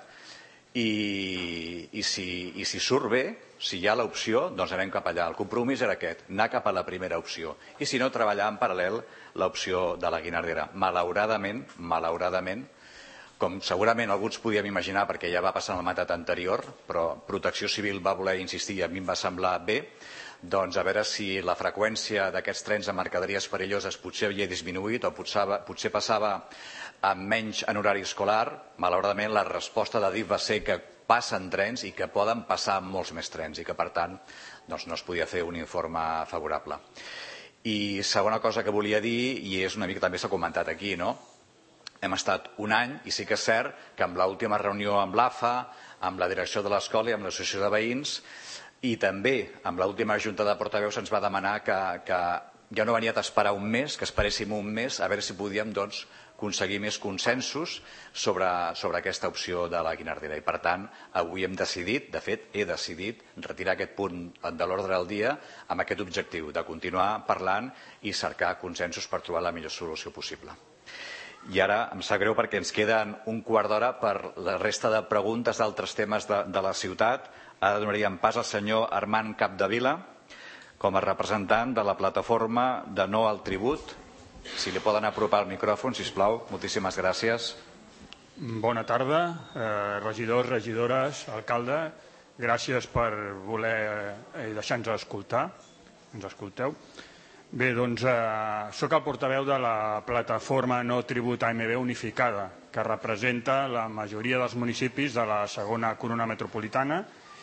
i si surt bé, si hi ha l'opció, doncs anem cap allà. El compromís era aquest, anar cap a la primera opció. I si no, treballar en paral·lel l'opció de la Guinardera. Malauradament, com segurament alguns podíem imaginar, perquè ja va passar en el mandat anterior, però Protecció Civil va voler insistir i a mi em va semblar bé, doncs a veure si la freqüència d'aquests trens amb mercaderies perilloses potser havia disminuït o potser passava amb menys en horari escolar. Malauradament la resposta de DIF va ser que passen trens i que poden passar molts més trens i que per tant no es podia fer un informe favorable. I segona cosa que volia dir, i és una mica també s'ha comentat aquí, no? Hem estat un any i sí que és cert que amb l'última reunió amb l'AFA, amb la direcció de l'escola i amb l'associació de veïns i també amb l'última junta de portaveus se'ns va demanar que ja no venia d'esperar un mes, que esperéssim un mes a veure si podíem aconseguir més consensos sobre aquesta opció de la Guinardera. I per tant, avui hem decidit, de fet he decidit retirar aquest punt de l'ordre del dia amb aquest objectiu de continuar parlant i cercar consensos per trobar la millor solució possible. I ara em sap greu perquè ens queden un quart d'hora per la resta de preguntes d'altres temes de la ciutat. Ara donaríem pas al senyor Armand Capdevila com a representant de la plataforma de No al Tribut. Si li poden apropar el micròfon, sisplau. Moltíssimes gràcies.
Bona tarda, regidors, regidores, alcalde. Gràcies per voler deixar-nos escoltar. Ens escolteu. Bé, doncs, soc el portaveu de la plataforma No Tribut AMB Unificada, que representa la majoria dels municipis de la segona corona metropolitana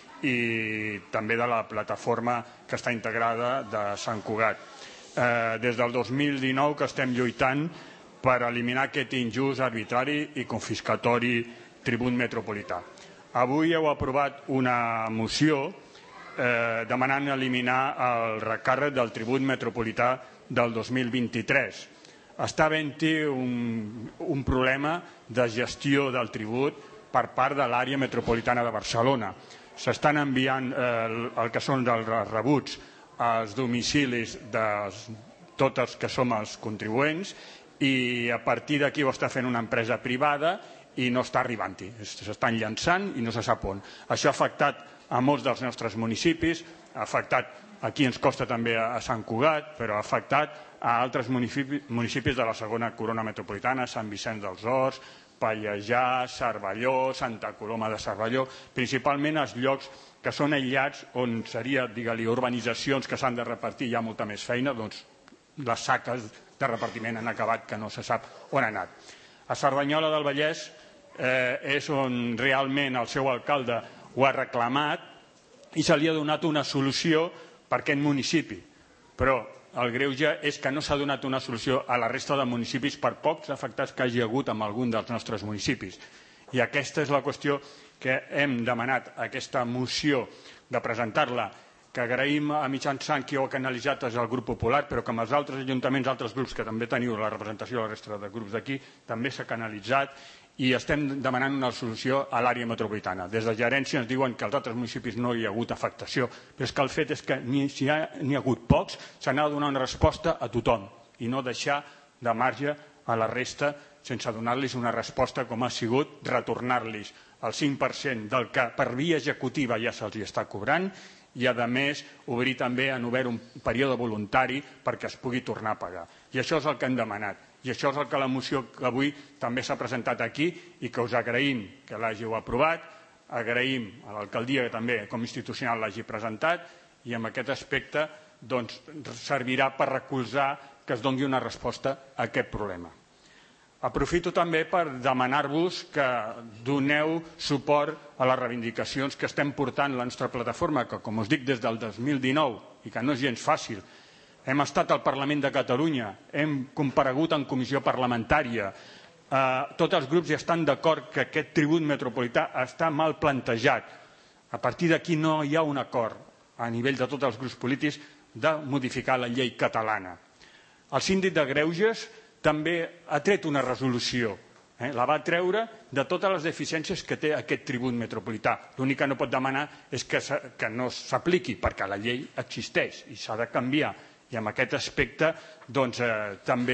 i també de la plataforma que està integrada de Sant Cugat. Des del 2019 que estem lluitant per eliminar aquest injust, arbitrari i confiscatori tribut metropolità. Avui heu aprovat una moció demanant eliminar el recàrrec del tribut metropolità del 2023. Està havent-hi un problema de gestió del tribut per part de l'àrea metropolitana de Barcelona. S'estan enviant el que són els rebuts als domicilis de tots els que som els contribuents i a partir d'aquí ho està fent una empresa privada i no està arribant-hi. S'estan llançant i no se sap on. Això ha afectat a molts dels nostres municipis, ha afectat, aquí ens costa també a Sant Cugat, però ha afectat a altres municipis de la segona corona metropolitana, Sant Vicenç dels Horts, Pallejà, Cervelló, Santa Coloma de Cervelló, principalment els llocs que són aïllats on seria, digue-li, urbanitzacions que s'han de repartir, hi ha molta més feina, doncs les saques de repartiment han acabat que no se sap on han anat. A Cerdanyola del Vallès és on realment el seu alcalde ho ha reclamat i se li ha donat una solució per aquest municipi. Però el greuge és que no s'ha donat una solució a la resta de municipis per pocs afectats que hagi hagut en algun dels nostres municipis. I aquesta és la qüestió que hem demanat aquesta moció de presentar-la, que agraïm a mitjançant qui ho ha canalitzat és el grup popular, però que amb els altres ajuntaments, altres grups que també teniu la representació de la resta de grups d'aquí, també s'ha canalitzat i estem demanant una solució a l'àrea metropolitana. Des de gerència ens diuen que als altres municipis no hi ha hagut afectació, però és que el fet és que si n'hi ha hagut pocs, s'ha de donar una resposta a tothom i no deixar de marge a la resta sense donar-los una resposta com ha sigut retornar-los el 5% del que per via executiva ja se'ls està cobrant i, a més, obrir també en obert un període voluntari perquè es pugui tornar a pagar. I això és el que hem demanat. I això és el que la moció que avui també s'ha presentat aquí i que us agraïm que l'hàgiu aprovat, agraïm a l'alcaldia que també com institucional l'hagi presentat i en aquest aspecte servirà per recolzar que es doni una resposta a aquest problema. Aprofito també per demanar-vos que doneu suport a les reivindicacions que estem portant la nostra plataforma, que com us dic des del 2019 i que no és gens fàcil. Hem estat al Parlament de Catalunya, hem comparegut en comissió parlamentària, tots els grups ja estan d'acord que aquest tribut metropolità està mal plantejat. A partir d'aquí no hi ha un acord a nivell de tots els grups polítics de modificar la llei catalana. El síndic de Greuges també ha tret una resolució, la va treure de totes les deficiències que té aquest tribut metropolità. L'únic que no pot demanar és que no s'apliqui, perquè la llei existeix i s'ha de canviar. I en aquest aspecte també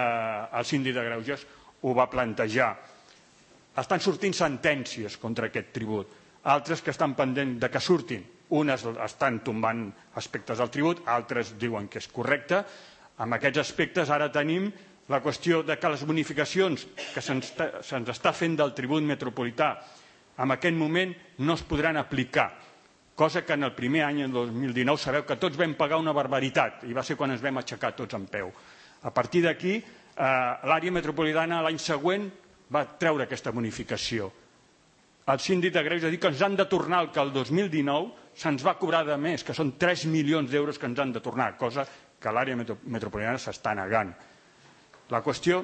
el síndic de Greuges ho va plantejar. Estan sortint sentències contra aquest tribut, altres que estan pendents de que surtin. Unes estan tombant aspectes del tribut, altres diuen que és correcte. En aquests aspectes ara tenim la qüestió de que les bonificacions que se'ns està fent del tribut metropolità en aquest moment no es podran aplicar, cosa que en el primer any, en 2019, sabeu que tots vam pagar una barbaritat i va ser quan ens vam aixecar tots en peu. A partir d'aquí, l'àrea metropolitana l'any següent va treure aquesta bonificació. El síndic de Greuges ha dit que ens han de tornar el que el 2019 se'ns va cobrar de més, que són 3 milions d'euros que ens han de tornar, cosa que l'àrea metropolitana s'està negant. La qüestió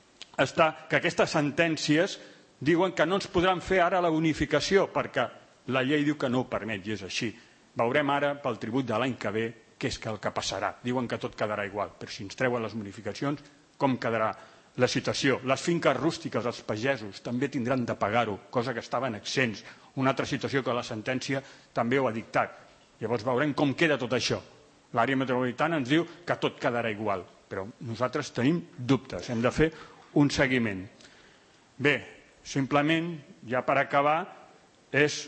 està que aquestes sentències diuen que no ens podran fer ara la bonificació perquè la llei diu que no ho permet i és així. Veurem ara pel tribut de l'any que ve què és el que passarà. Diuen que tot quedarà igual, però si ens treuen les bonificacions, com quedarà la situació? Les finques rústiques, els pagesos, també tindran de pagar-ho, cosa que estaven exempts. Una altra situació que la sentència també ho ha dictat. Llavors veurem com queda tot això. L'àrea metropolitana ens diu que tot quedarà igual, però nosaltres tenim dubtes, hem de fer un seguiment. Bé, simplement, ja per acabar, és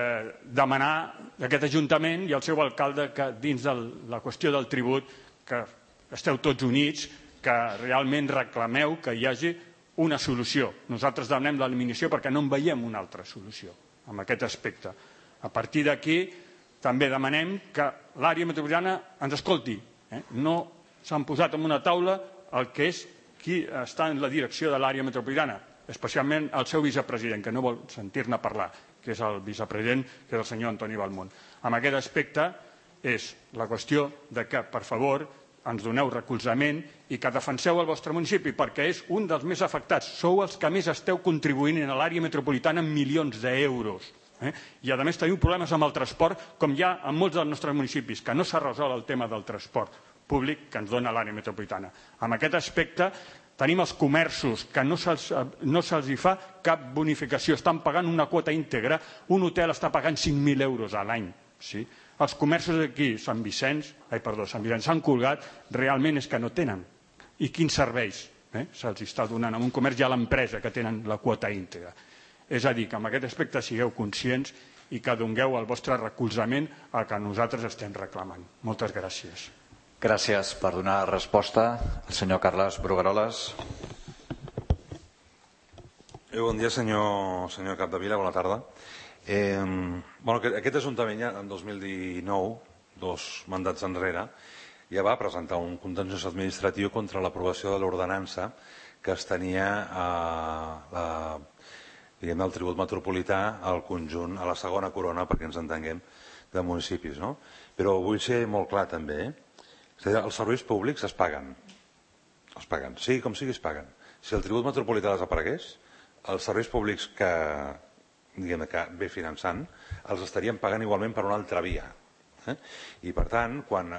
demanar a aquest Ajuntament i al seu alcalde que dins de la qüestió del tribut que esteu tots units, que realment reclameu que hi hagi una solució. Nosaltres demanem l'eliminació perquè no en veiem una altra solució en aquest aspecte. A partir d'aquí també demanem que l'àrea metropolitana ens escolti. No s'han posat en una taula el que és qui està en la direcció de l'àrea metropolitana, especialment el seu vicepresident, que no vol sentir-ne parlar, que és el vicepresident, que és el senyor Antoni Balmont. En aquest aspecte és la qüestió de que, per favor, ens doneu recolzament i que defenseu el vostre municipi, perquè és un dels més afectats. Sou els que més esteu contribuint a l'àrea metropolitana amb milions d'euros. I a més teniu problemes amb el transport, com hi ha en molts dels nostres municipis, que no s'ha resolt el tema del transport públic que ens dona l'àrea metropolitana. En aquest aspecte tenim els comerços que no se'ls fa cap bonificació, estan pagant una quota íntegra, un hotel està pagant 5.000 euros a l'any. Els comerços d'aquí, Sant Cugat, realment és que no tenen. I quins serveis se'ls està donant? En un comerç hi ha l'empresa que tenen la quota íntegra. És a dir, que en aquest aspecte sigueu conscients i que dongueu el vostre recolzament al que nosaltres estem reclamant. Moltes gràcies.
Gràcies per donar resposta. El senyor Carles Brugueroles.
Bon dia, senyor Capdevila, bona tarda. Aquest Ajuntament ja en 2019, 2 mandats enrere, ja va presentar un contenciós administratiu contra l'aprovació de l'ordenança que es tenia del tribut metropolità al conjunt, a la segona corona, perquè ens entenguem, de municipis. Però vull ser molt clar també. Els serveis públics es paguen. Els paguen. Sigui com sigui, es paguen. Si el tribut metropolità desaparegués, els serveis públics que ve finançant els estaríem pagant igualment per una altra via. I per tant, quan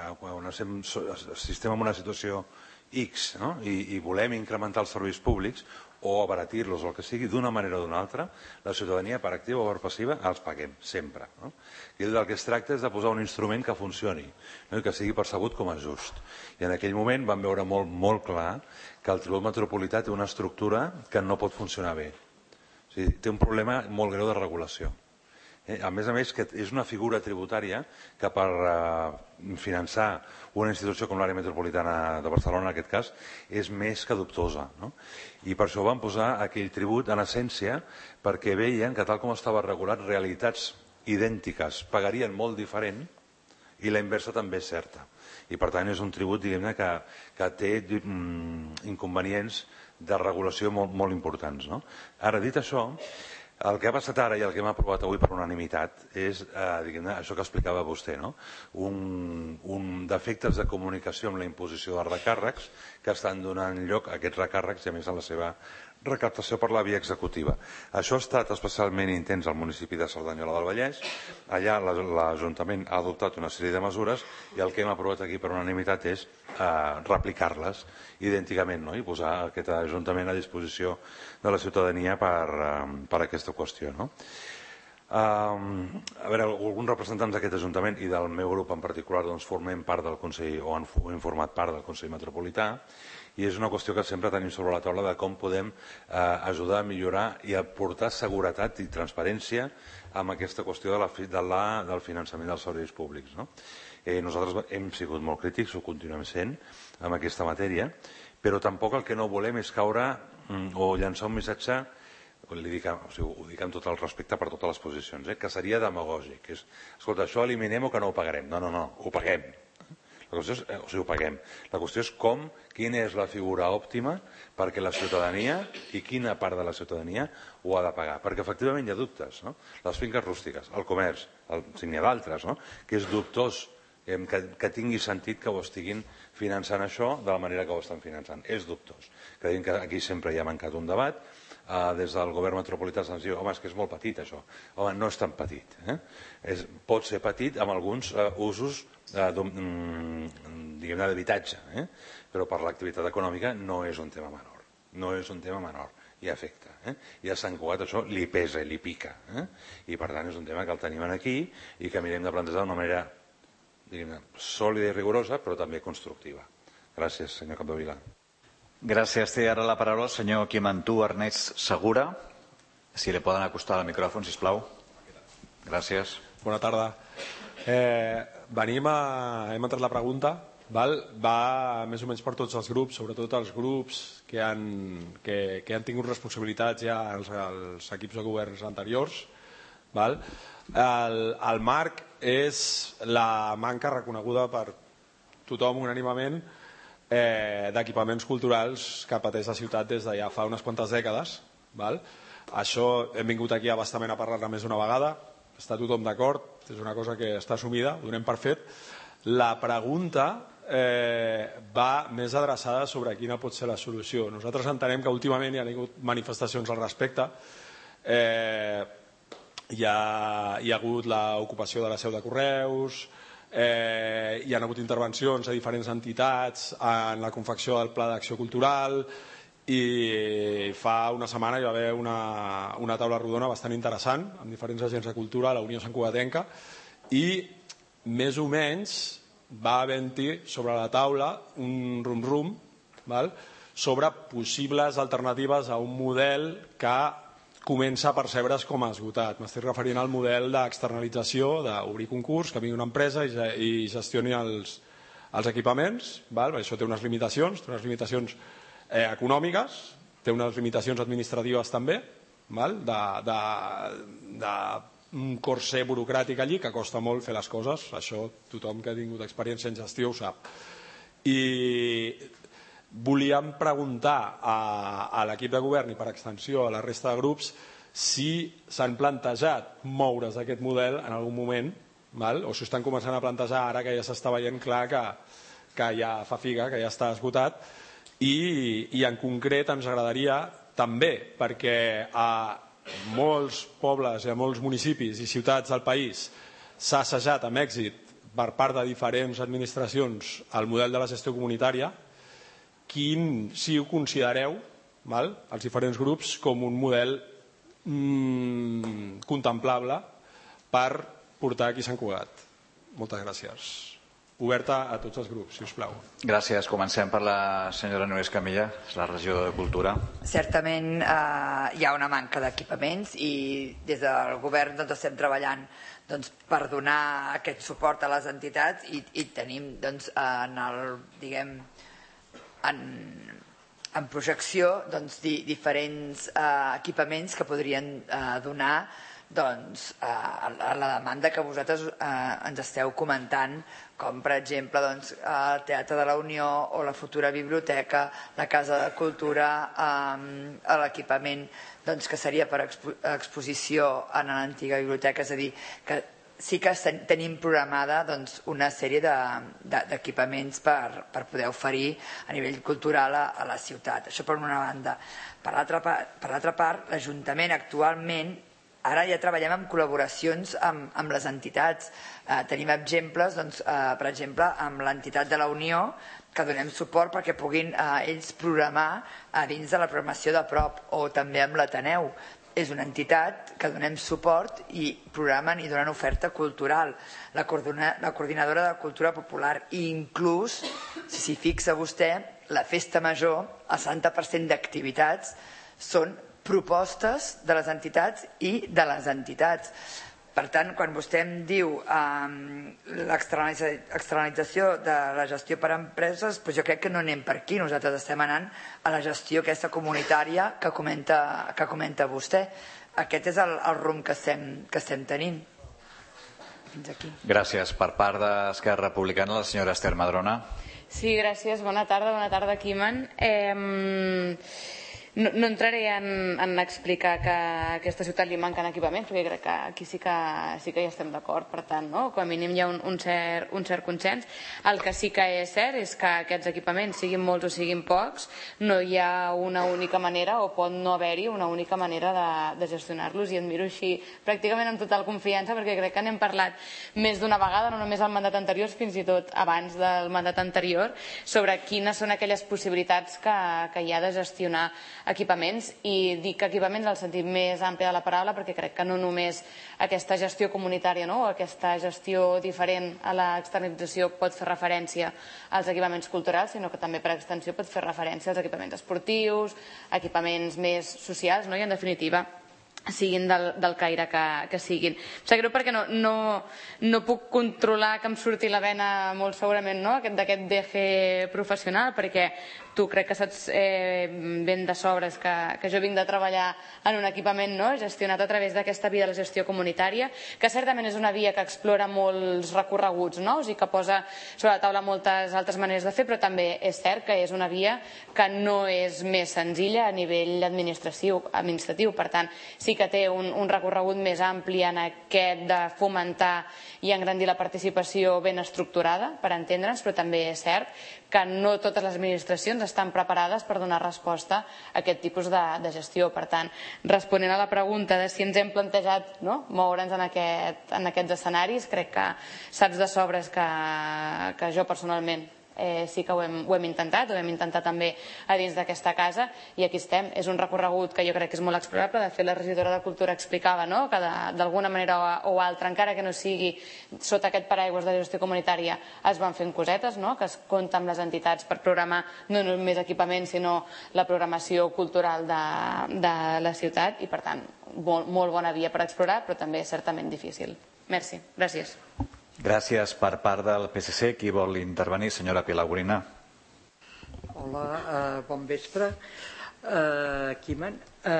estem en una situació X i volem incrementar els serveis públics o abaratir-los o el que sigui, d'una manera o d'una altra, la ciutadania, per activa o per passiva, els paguem, sempre. I del que es tracta és de posar un instrument que funcioni, que sigui percebut com a just. I en aquell moment vam veure molt clar que el tribut metropolità té una estructura que no pot funcionar bé. Té un problema molt greu de regulació. A més, que és una figura tributària que per finançar una institució com l'àrea metropolitana de Barcelona, en aquest cas, és més que dubtosa. I per això van posar aquell tribut, en essència, perquè veien que tal com estava regulat, realitats idèntiques pagarien molt diferent i la inversa també és certa. I per tant és un tribut, diguem-ne, que té inconvenients de regulació molt importants. Ara, dit això, el que ha passat ara i el que hem aprovat avui per unanimitat és això que explicava vostè, un defectes de comunicació amb la imposició de recàrrecs que estan donant lloc a aquests recàrrecs i a més a la seva recaptació per la via executiva. Això ha estat especialment intens al municipi de Cerdanyola del Vallès. Allà l'Ajuntament ha adoptat una sèrie de mesures i el que hem aprovat aquí per unanimitat és replicar-les idènticament i posar aquest Ajuntament a disposició de la ciutadania per aquesta qüestió. A veure, alguns representants d'aquest Ajuntament i del meu grup en particular formem part del Consell o han format part del Consell Metropolità i és una qüestió que sempre tenim sobre la taula de com podem ajudar a millorar i aportar seguretat i transparència amb aquesta qüestió del finançament dels serveis públics. Nosaltres hem sigut molt crítics, ho continuem sent, en aquesta matèria, però tampoc el que no volem és caure o llançar un missatge, ho dic amb tot el respecte per totes les posicions, que seria demagògic. Escolta, això eliminem o que no ho pagarem. No, ho paguem. La qüestió és quina és la figura òptima perquè la ciutadania i quina part de la ciutadania ho ha de pagar. Perquè efectivament hi ha dubtes. Les finques rústiques, el comerç, n'hi ha d'altres, que és dubtós que tingui sentit que ho estiguin finançant això de la manera que ho estan finançant. És dubtós. Creiem que aquí sempre hi ha mancat un debat. Des del govern metropolità se'ns diu home, és que és molt petit això. Home, no és tan petit. Pot ser petit amb alguns usos diguem-ne d'habitatge, però per l'activitat econòmica no és un tema menor. No és un tema menor i afecta. I a Sant Cugat això li pesa i li pica. I per tant és un tema que el tenim aquí i que mirem de plantejar d'una manera sòlida i rigorosa però també constructiva. Gràcies, senyor Capdevila.
Gràcies. Té ara la paraula el senyor Quimantú Ernest Segura. Si li poden acostar al micròfon, sisplau. Gràcies.
Bona tarda. Hem entrat la pregunta, va més o menys per tots els grups, sobretot els grups que han tingut responsabilitats ja als equips de governs anteriors. El marc és la manca reconeguda per tothom unànimement d'equipaments culturals que pateix la ciutat des de ja fa unes quantes dècades. Això hem vingut aquí abastament a parlar-ne més d'una vegada, està tothom d'acord, és una cosa que està assumida, ho donem per fet. La pregunta va més adreçada sobre quina pot ser la solució. Nosaltres entenem que últimament hi ha hagut manifestacions al respecte. Hi ha hagut l'ocupació de la seu de Correus, hi ha hagut intervencions a diferents entitats en la confecció del Pla d'Acció Cultural i fa una setmana hi va haver una taula rodona bastant interessant amb diferents agents de cultura a la Unió Santcugatenca i més o menys va haver-hi sobre la taula un rum-rum sobre possibles alternatives a un model que comença a percebre's com a esgotat. M'estic referint al model d'externalització, d'obrir concurs, que vingui una empresa i gestioni els equipaments. Això té unes limitacions econòmiques, té unes limitacions administratives també, d'un corser burocràtic allí que costa molt fer les coses. Això tothom que ha tingut experiència en gestió ho sap. I volíem preguntar a l'equip de govern i per extensió a la resta de grups si s'han plantejat moure's d'aquest model en algun moment o si estan començant a plantejar ara que ja s'està veient clar que ja fa figa, que ja està esgotat i en concret ens agradaria també perquè a molts pobles i a molts municipis i ciutats del país s'ha assajat amb èxit per part de diferents administracions el model de la gestió comunitària, si ho considereu, els diferents grups, com un model contemplable per portar aquí a Sant Cugat. Moltes gràcies. Oberta a tots els grups, si us plau.
Gràcies. Comencem per la senyora Núria Escamilla, la regidora de Cultura.
Certament hi ha una manca d'equipaments i des del govern estem treballant per donar aquest suport a les entitats i tenim en projecció diferents equipaments que podrien donar a la demanda que vosaltres ens esteu comentant, com per exemple el Teatre de la Unió o la futura biblioteca, la Casa de Cultura, l'equipament que seria per exposició en l'antiga biblioteca, és a dir, que sí que tenim programada una sèrie d'equipaments per poder oferir a nivell cultural a la ciutat. Això per una banda. Per l'altra part, l'Ajuntament actualment ara ja treballem en col·laboracions amb les entitats. Tenim exemples, per exemple, amb l'entitat de la Unió, que donem suport perquè puguin ells programar dins de la programació de prop, o també amb l'Ateneu. És una entitat que donem suport i programen i donen oferta cultural. La coordinadora de cultura popular i inclús, si s'hi fixa vostè, la festa major, el 70% d'activitats són propostes de les entitats i de les entitats. Per tant, quan vostè em diu l'externalització de la gestió per empreses, doncs jo crec que no anem per aquí. Nosaltres estem anant a la gestió aquesta comunitària que comenta vostè. Aquest és el rumb que estem tenint. Fins aquí.
Gràcies. Per part d'Esquerra Republicana, la senyora Esther Madrona.
Sí, gràcies. Bona tarda, Quimen. No entraré en explicar que a aquesta ciutat li manquen equipaments, perquè crec que aquí sí que hi estem d'acord. Per tant, com a mínim hi ha un cert consens. El que sí que és cert és que aquests equipaments, siguin molts o siguin pocs, no hi ha una única manera, o pot no haver-hi una única manera de gestionar-los, i et miro així pràcticament amb total confiança, perquè crec que n'hem parlat més d'una vegada, no només al mandat anterior, fins i tot abans del mandat anterior, sobre quines són aquelles possibilitats que hi ha de gestionar equipaments. I dic equipaments en el sentit més ampli de la paraula, perquè crec que no només aquesta gestió comunitària o aquesta gestió diferent a l'externalització pot fer referència als equipaments culturals, sinó que també per extensió pot fer referència als equipaments esportius, equipaments més socials, i en definitiva siguin del caire que siguin. Em sap greu perquè no puc controlar que em surti la vena molt segurament d'aquest DG professional, perquè tu crec que saps ben de sobres que jo vinc de treballar en un equipament gestionat a través d'aquesta via de la gestió comunitària, que certament és una via que explora molts recorreguts nous i que posa sobre la taula moltes altres maneres de fer, però també és cert que és una via que no és més senzilla a nivell administratiu. Per tant, sí que té un recorregut més ampli en aquest de fomentar i engrandir la participació ben estructurada, per entendre'ns, però també és cert que no totes les administracions estan preparades per donar resposta a aquest tipus de gestió. Per tant, responent a la pregunta de si ens hem plantejat moure'ns en aquests escenaris, crec que saps de sobres que jo personalment sí que ho hem intentat, ho hem intentat també a dins d'aquesta casa, i aquí estem. És un recorregut que jo crec que és molt explorable. De fet, la regidora de Cultura explicava que d'alguna manera o altra, encara que no sigui sota aquest paraigües de gestió comunitària, es van fent cosetes, que es compta amb les entitats per programar no només equipaments, sinó la programació cultural de la ciutat, i per tant, molt bona via per explorar, però també certament difícil. Merci. Gràcies.
Gràcies. Per part del PSC, qui vol intervenir? Senyora Pilar Gorina.
Hola, bon vespre. Quimen,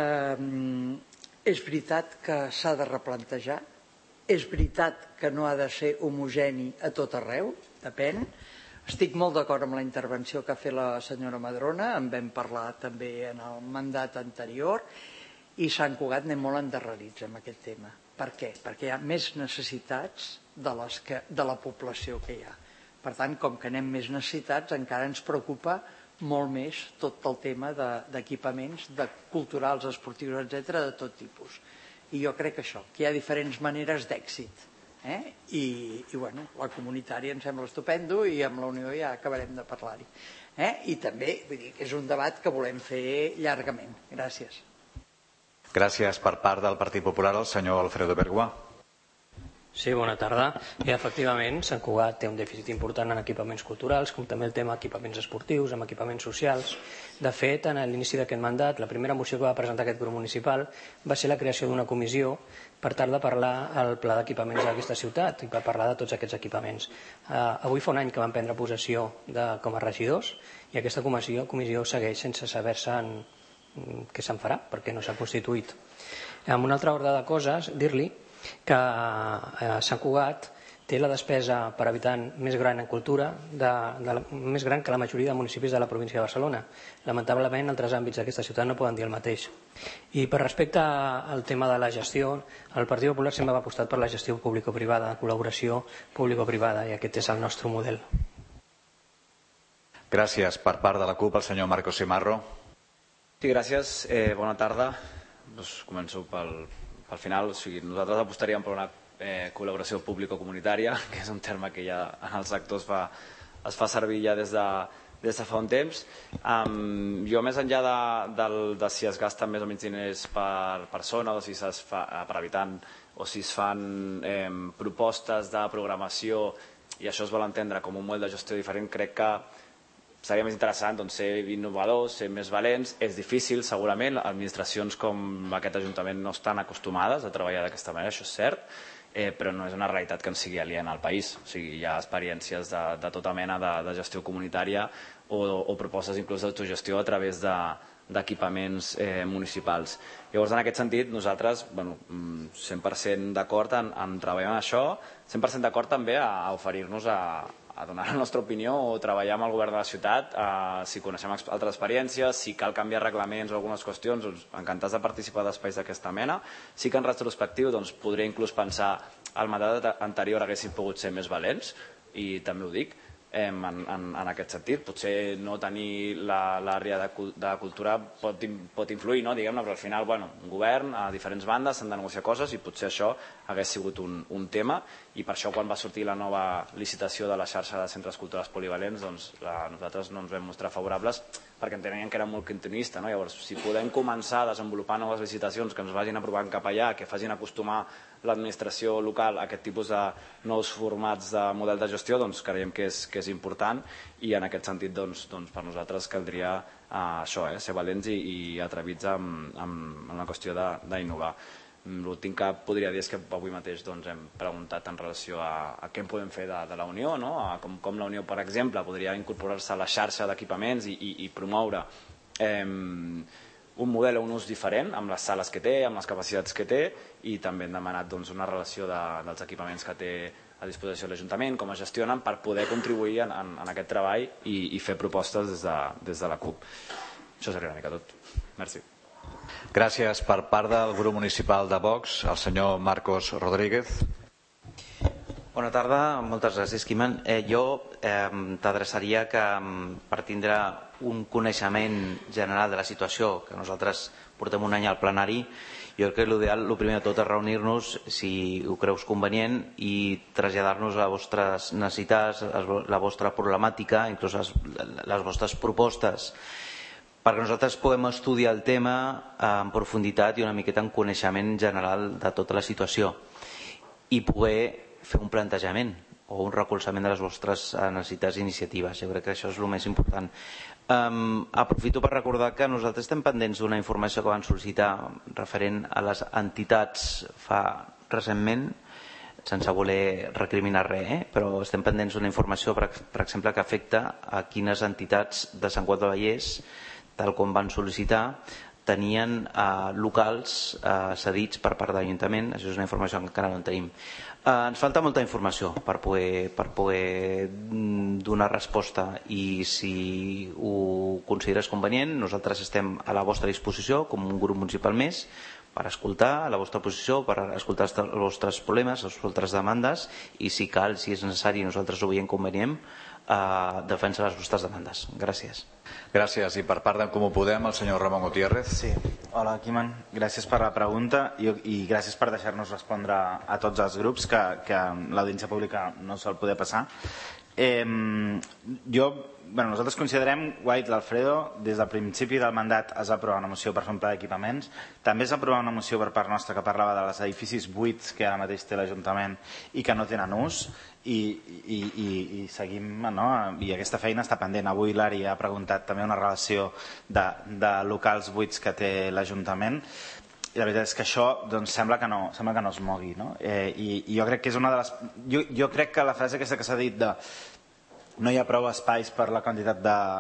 és veritat que s'ha de replantejar, és veritat que no ha de ser homogeni a tot arreu, depèn. Estic molt d'acord amb la intervenció que ha fet la senyora Madrona, en vam parlar també en el mandat anterior, i Sant Cugat anem molt endarrerits amb aquest tema. Per què? Perquè hi ha més necessitats de la població que hi ha. Per tant, com que anem més necessitats, encara ens preocupa molt més tot el tema d'equipaments culturals, esportius, etc., de tot tipus. I jo crec que això, que hi ha diferents maneres d'èxit. I la comunitària em sembla estupendo, i amb la Unió ja acabarem de parlar-hi. I també, vull dir, que és un debat que volem fer llargament. Gràcies.
Gràcies. Per part del Partit Popular, el senyor Alfredo Berguà.
Sí, bona tarda. Efectivament, Sant Cugat té un dèficit important en equipaments culturals, com també el tema equipaments esportius, amb equipaments socials. De fet, a l'inici d'aquest mandat, la primera moció que va presentar aquest grup municipal va ser la creació d'una comissió per tal de parlar el pla d'equipaments d'aquesta ciutat i per parlar de tots aquests equipaments. Avui fa un any que vam prendre possessió com a regidors, i aquesta comissió segueix sense saber-se què se'n farà, perquè no s'ha constituït. Amb un altre ordre de coses, dir-li que Sant Cugat té la despesa per habitant més gran en cultura, més gran que la majoria de municipis de la província de Barcelona. Lamentablement, altres àmbits d'aquesta ciutat no poden dir el mateix. I per respecte al tema de la gestió, el Partit Popular sempre ha apostat per la gestió público-privada, col·laboració público-privada, i aquest és el nostre model.
Gràcies. Per part de la CUP, el senyor Marcos Simarro.
Sí, gràcies. Bona tarda. Començo pel final. Nosaltres apostaríem per una col·laboració público-comunitària, que és un terme que ja en el sector es fa servir ja des de fa un temps. Jo, més enllà de si es gasten més o menys diners per persona, o si per habitant, o si es fan propostes de programació i això es vol entendre com un model de gestió diferent, crec que seria més interessant ser innovadors, ser més valents. És difícil, segurament. Administracions com aquest Ajuntament no estan acostumades a treballar d'aquesta manera, això és cert. però no és una realitat que ens sigui aliena al país. O sigui, hi ha experiències de tota mena de gestió comunitària o propostes inclús d'autogestió a través d'equipaments municipals. Llavors, en aquest sentit, nosaltres 100% d'acord en treballar en això, 100% d'acord també a oferir-nos a donar la nostra opinió o treballar amb el govern de la ciutat, si coneixem altres experiències, si cal canviar reglaments o algunes qüestions, encantats de participar d'espais d'aquesta mena. Sí que en retrospectiu podria inclús pensar al mandat anterior haguessin pogut ser més valents, i també ho dic, en aquest sentit. Potser no tenir l'àrea de cultura pot influir, diguem-ne, però al final un govern a diferents bandes s'han de negociar coses i potser això hagués sigut un tema, i per això quan va sortir la nova licitació de la xarxa de centres culturals polivalents nosaltres no ens vam mostrar favorables perquè enteníem que era molt continuista. Llavors, si podem començar a desenvolupar noves licitacions que ens vagin aprovant cap allà, que facin acostumar l'administració local a aquest tipus de nous formats de model de gestió, creiem que és important, i en aquest sentit per nosaltres caldria això, ser valents i atrevits amb la qüestió d'innovar. L'últim que podria dir és que avui mateix hem preguntat en relació a què en podem fer de la Unió, com la Unió, per exemple, podria incorporar-se a la xarxa d'equipaments i promoure un model o un ús diferent amb les sales que té, amb les capacitats que té, i també hem demanat una relació dels equipaments que té a disposició de l'Ajuntament, com es gestionen, per poder contribuir en aquest treball i fer propostes des de la CUP. Això seria una mica tot. Merci.
Gràcies. Per part del grup municipal de Vox, el senyor Marcos Rodríguez.
Bona tarda, moltes gràcies, Quimen. Jo t'adreçaria que per tindre un coneixement general de la situació, que nosaltres portem un any al plenari, jo crec que l'ideal, el primer de tot, és reunir-nos, si ho creus convenient, i traslladar-nos les vostres necessitats, la vostra problemàtica, inclús les vostres propostes, perquè nosaltres puguem estudiar el tema en profunditat i una miqueta en coneixement general de tota la situació i poder fer un plantejament o un recolzament de les vostres necessitats i iniciatives. Jo crec que això és el més important. Aprofito per recordar que nosaltres estem pendents d'una informació que van sol·licitar referent a les entitats recentment, sense voler recriminar res, però estem pendents d'una informació, per exemple, que afecta a quines entitats de Sant Cugat del Vallès, tal com van sol·licitar, tenien locals cedits per part de l'Ajuntament. Això és una informació que encara no en tenim. Ens falta molta informació per poder donar resposta, i si ho consideres convenient, nosaltres estem a la vostra disposició com un grup municipal més per escoltar la vostra posició, per escoltar els vostres problemes, les vostres demandes, i si cal, si és necessari, nosaltres ho veiem convenient, defensar les vostres demandes. Gràcies.
Gràcies. I per part d'en Comú Podem, el senyor Ramon Gutiérrez.
Sí. Hola, Quimen. Gràcies per la pregunta i gràcies per deixar-nos respondre a tots els grups, que l'audiència pública no sol poder passar. Nosaltres considerem, ho ha dit l'Alfredo, des del principi del mandat es va aprovar una moció per fer un pla d'equipaments, també es va aprovar una moció per part nostra que parlava dels edificis buits que ara mateix té l'Ajuntament i que no tenen ús, i seguim, i aquesta feina està pendent. Avui l'Ari ha preguntat també una relació de locals buits que té l'Ajuntament, i la veritat és que això sembla que no es mogui, i jo crec que és una de les... Jo crec que la frase aquesta que s'ha dit de no hi ha prou espais per la quantitat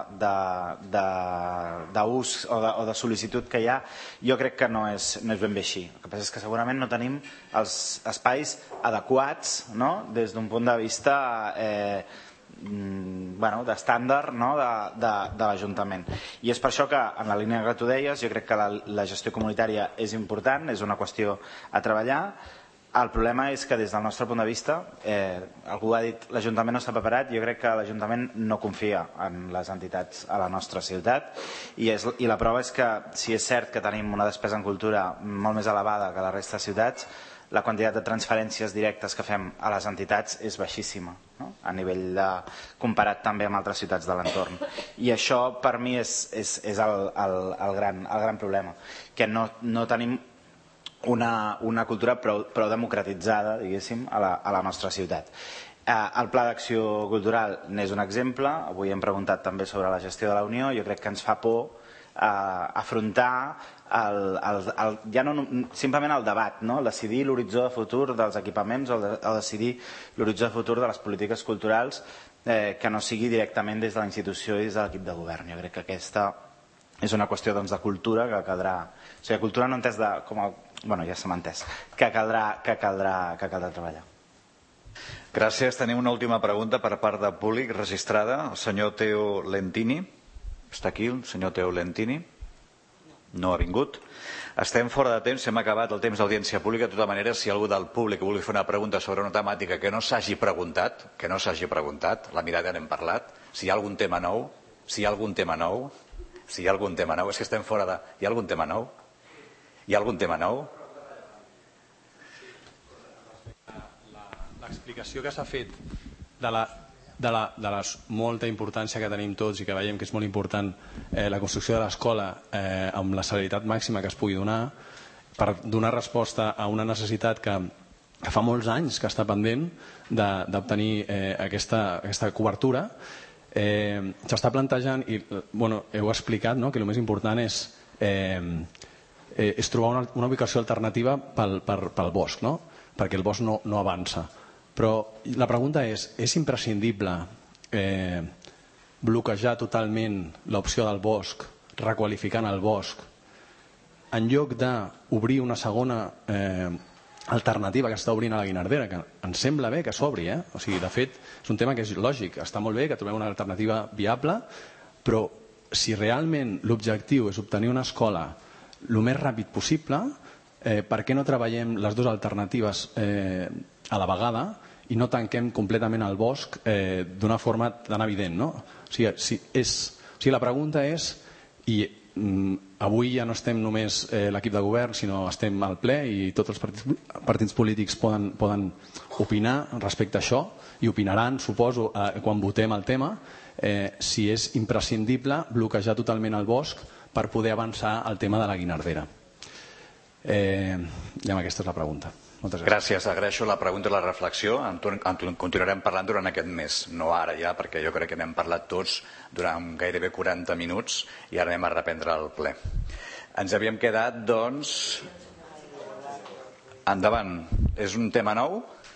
d'ús o de sol·licitud que hi ha, jo crec que no és ben bé així. El que passa és que segurament no tenim els espais adequats des d'un punt de vista d'estàndard de l'Ajuntament. I és per això que, en la línia que tu deies, jo crec que la gestió comunitària és important, és una qüestió a treballar. El problema és que des del nostre punt de vista, algú ha dit l'Ajuntament no està preparat, jo crec que l'Ajuntament no confia en les entitats a la nostra ciutat, i la prova és que, si és cert que tenim una despesa en cultura molt més elevada que la resta de ciutats, la quantitat de transferències directes que fem a les entitats és baixíssima, a nivell comparat també amb altres ciutats de l'entorn. I això per mi és el gran problema, que no tenim una cultura prou democratitzada, diguéssim, a la nostra ciutat. El Pla d'Acció Cultural n'és un exemple. Avui hem preguntat també sobre la gestió de la Unió. Jo crec que ens fa por afrontar ja no simplement el debat, decidir l'horitzó de futur dels equipaments o decidir l'horitzó de futur de les polítiques culturals que no sigui directament des de la institució i des de l'equip de govern. Jo crec que aquesta és una qüestió de cultura que caldrà... O sigui, cultura no entès bueno, ja se m'ha entès, que caldrà treballar.
Gràcies. Tenim una última pregunta per part de públic registrada. El senyor Teo Lentini. Està aquí el senyor Teo Lentini? No ha vingut. Estem fora de temps, hem acabat el temps d'audiència pública. De tota manera, si algú del públic vulgui fer una pregunta sobre una temàtica que no s'hagi preguntat, la mirada n'hem parlat, si hi ha algun tema nou, és que estem fora de... Hi ha algun tema nou?
L'explicació que s'ha fet de la molta importància que tenim tots i que veiem que és molt important la construcció de l'escola amb la celeritat màxima que es pugui donar per donar resposta a una necessitat que fa molts anys que està pendent d'obtenir aquesta cobertura, s'està plantejant i heu explicat que el més important és trobar una ubicació alternativa pel bosc, perquè el bosc no avança. Però la pregunta és imprescindible bloquejar totalment l'opció del bosc, requalificant el bosc, en lloc d'obrir una segona alternativa que està obrint a la Guinardera, que ens sembla bé que s'obri, o sigui, de fet, és un tema que és lògic, està molt bé que trobem una alternativa viable, però si realment l'objectiu és obtenir una escola el més ràpid possible, per què no treballem les dues alternatives a la vegada i no tanquem completament el bosc d'una forma tan evident, no? O sigui, la pregunta és, i avui ja no estem només l'equip de govern, sinó estem al ple i tots els partits polítics poden opinar respecte a això i opinaran, suposo, quan votem el tema, si és imprescindible bloquejar totalment el bosc per poder avançar el tema de la Guinardera. I aquesta és la pregunta. Moltes
gràcies. Agraeixo la pregunta i la reflexió. En continuarem parlant durant aquest mes, no ara ja, perquè jo crec que n'hem parlat tots durant gairebé 40 minuts i ara anem a reprendre el ple. Ens havíem quedat, doncs... Endavant. És un tema nou?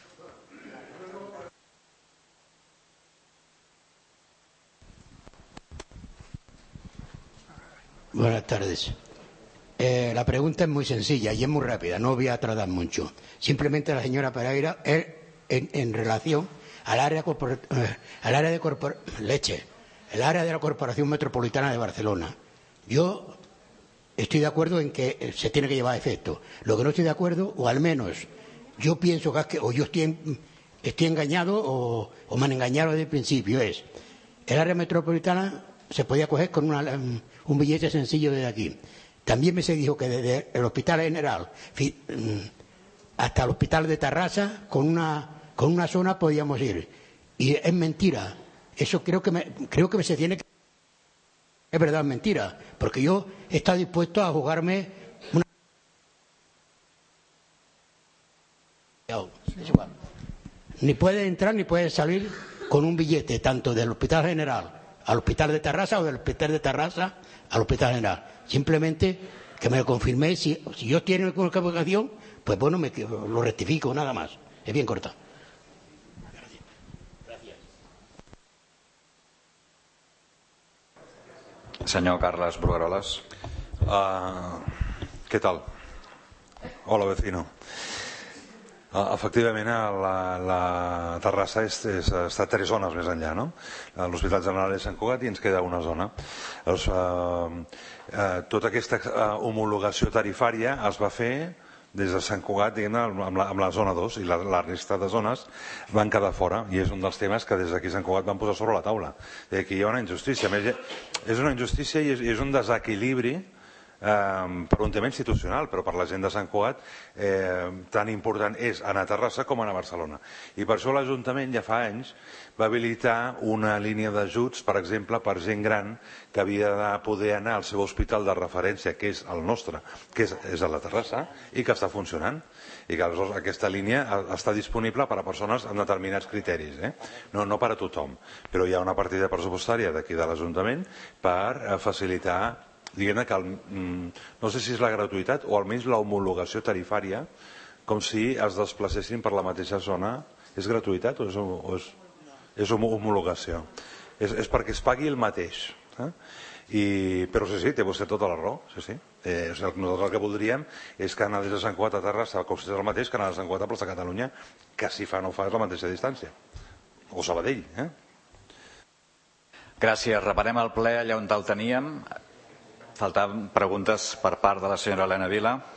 Buenas tardes. La pregunta es muy sencilla y es muy rápida, no voy a tardar mucho. Simplemente la señora Pereira en relación al área de la Corporación Metropolitana de Barcelona. Yo estoy de acuerdo en que se tiene que llevar a efecto. Lo que no estoy de acuerdo, o al menos yo pienso que o yo estoy engañado o me han engañado desde el principio, es el área metropolitana se podía coger con un billete sencillo desde aquí. También me se dijo que desde el Hospital General hasta el Hospital de Tarrasa con una zona podíamos ir. Y es mentira. Eso creo que se tiene que... Es verdad, es mentira. Porque yo he estado dispuesto a jugarme una... Ni puede entrar ni puede salir con un billete, tanto del Hospital General al Hospital de Tarrasa o del Hospital de Tarrasa al Hospital General. Simplemente que me lo confirméis. Si yo tiene alguna equivocación, pues bueno, lo rectifico, nada más. Es bien corta.
Senyor Carles Brugueroles.
¿Qué tal? Hola, vecino. Efectivament, la Terrassa està 3 zones més enllà, no? L'Hospital General de Sant Cugat i ens queda una zona. Tota aquesta homologació tarifària es va fer des de Sant Cugat, amb la zona 2, i la resta de zones van quedar fora, i és un dels temes que des d'aquí Sant Cugat van posar sobre la taula. Aquí hi ha una injustícia. És una injustícia i és un desequilibri per un tema institucional, però per la gent de Sant Cugat tan important és anar a Terrassa com anar a Barcelona. I per això l'Ajuntament ja fa anys va habilitar una línia d'ajuts, per exemple, per gent gran que havia de poder anar al seu hospital de referència, que és el nostre, que és a la Terrassa, i que està funcionant. I que aleshores aquesta línia està disponible per a persones amb determinats criteris, no per a tothom, però hi ha una partida pressupostària d'aquí de l'Ajuntament per facilitar, diguem-ne que no sé si és la gratuïtat o almenys l'homologació tarifària, com si es desplacessin per la mateixa zona. És gratuïtat o és homologació? És perquè es pagui el mateix. Però sí, té vostè tota la raó. Nosaltres el que voldríem és que anar des de Sant Cugat a Terrassa costés el mateix que anar de Sant Cugat a Plaça Catalunya, que si fa no fa és la mateixa distància. O Sabadell.
Gràcies. Reparem el ple allà on el teníem. Faltaven preguntes per part de la senyora Helena Vila.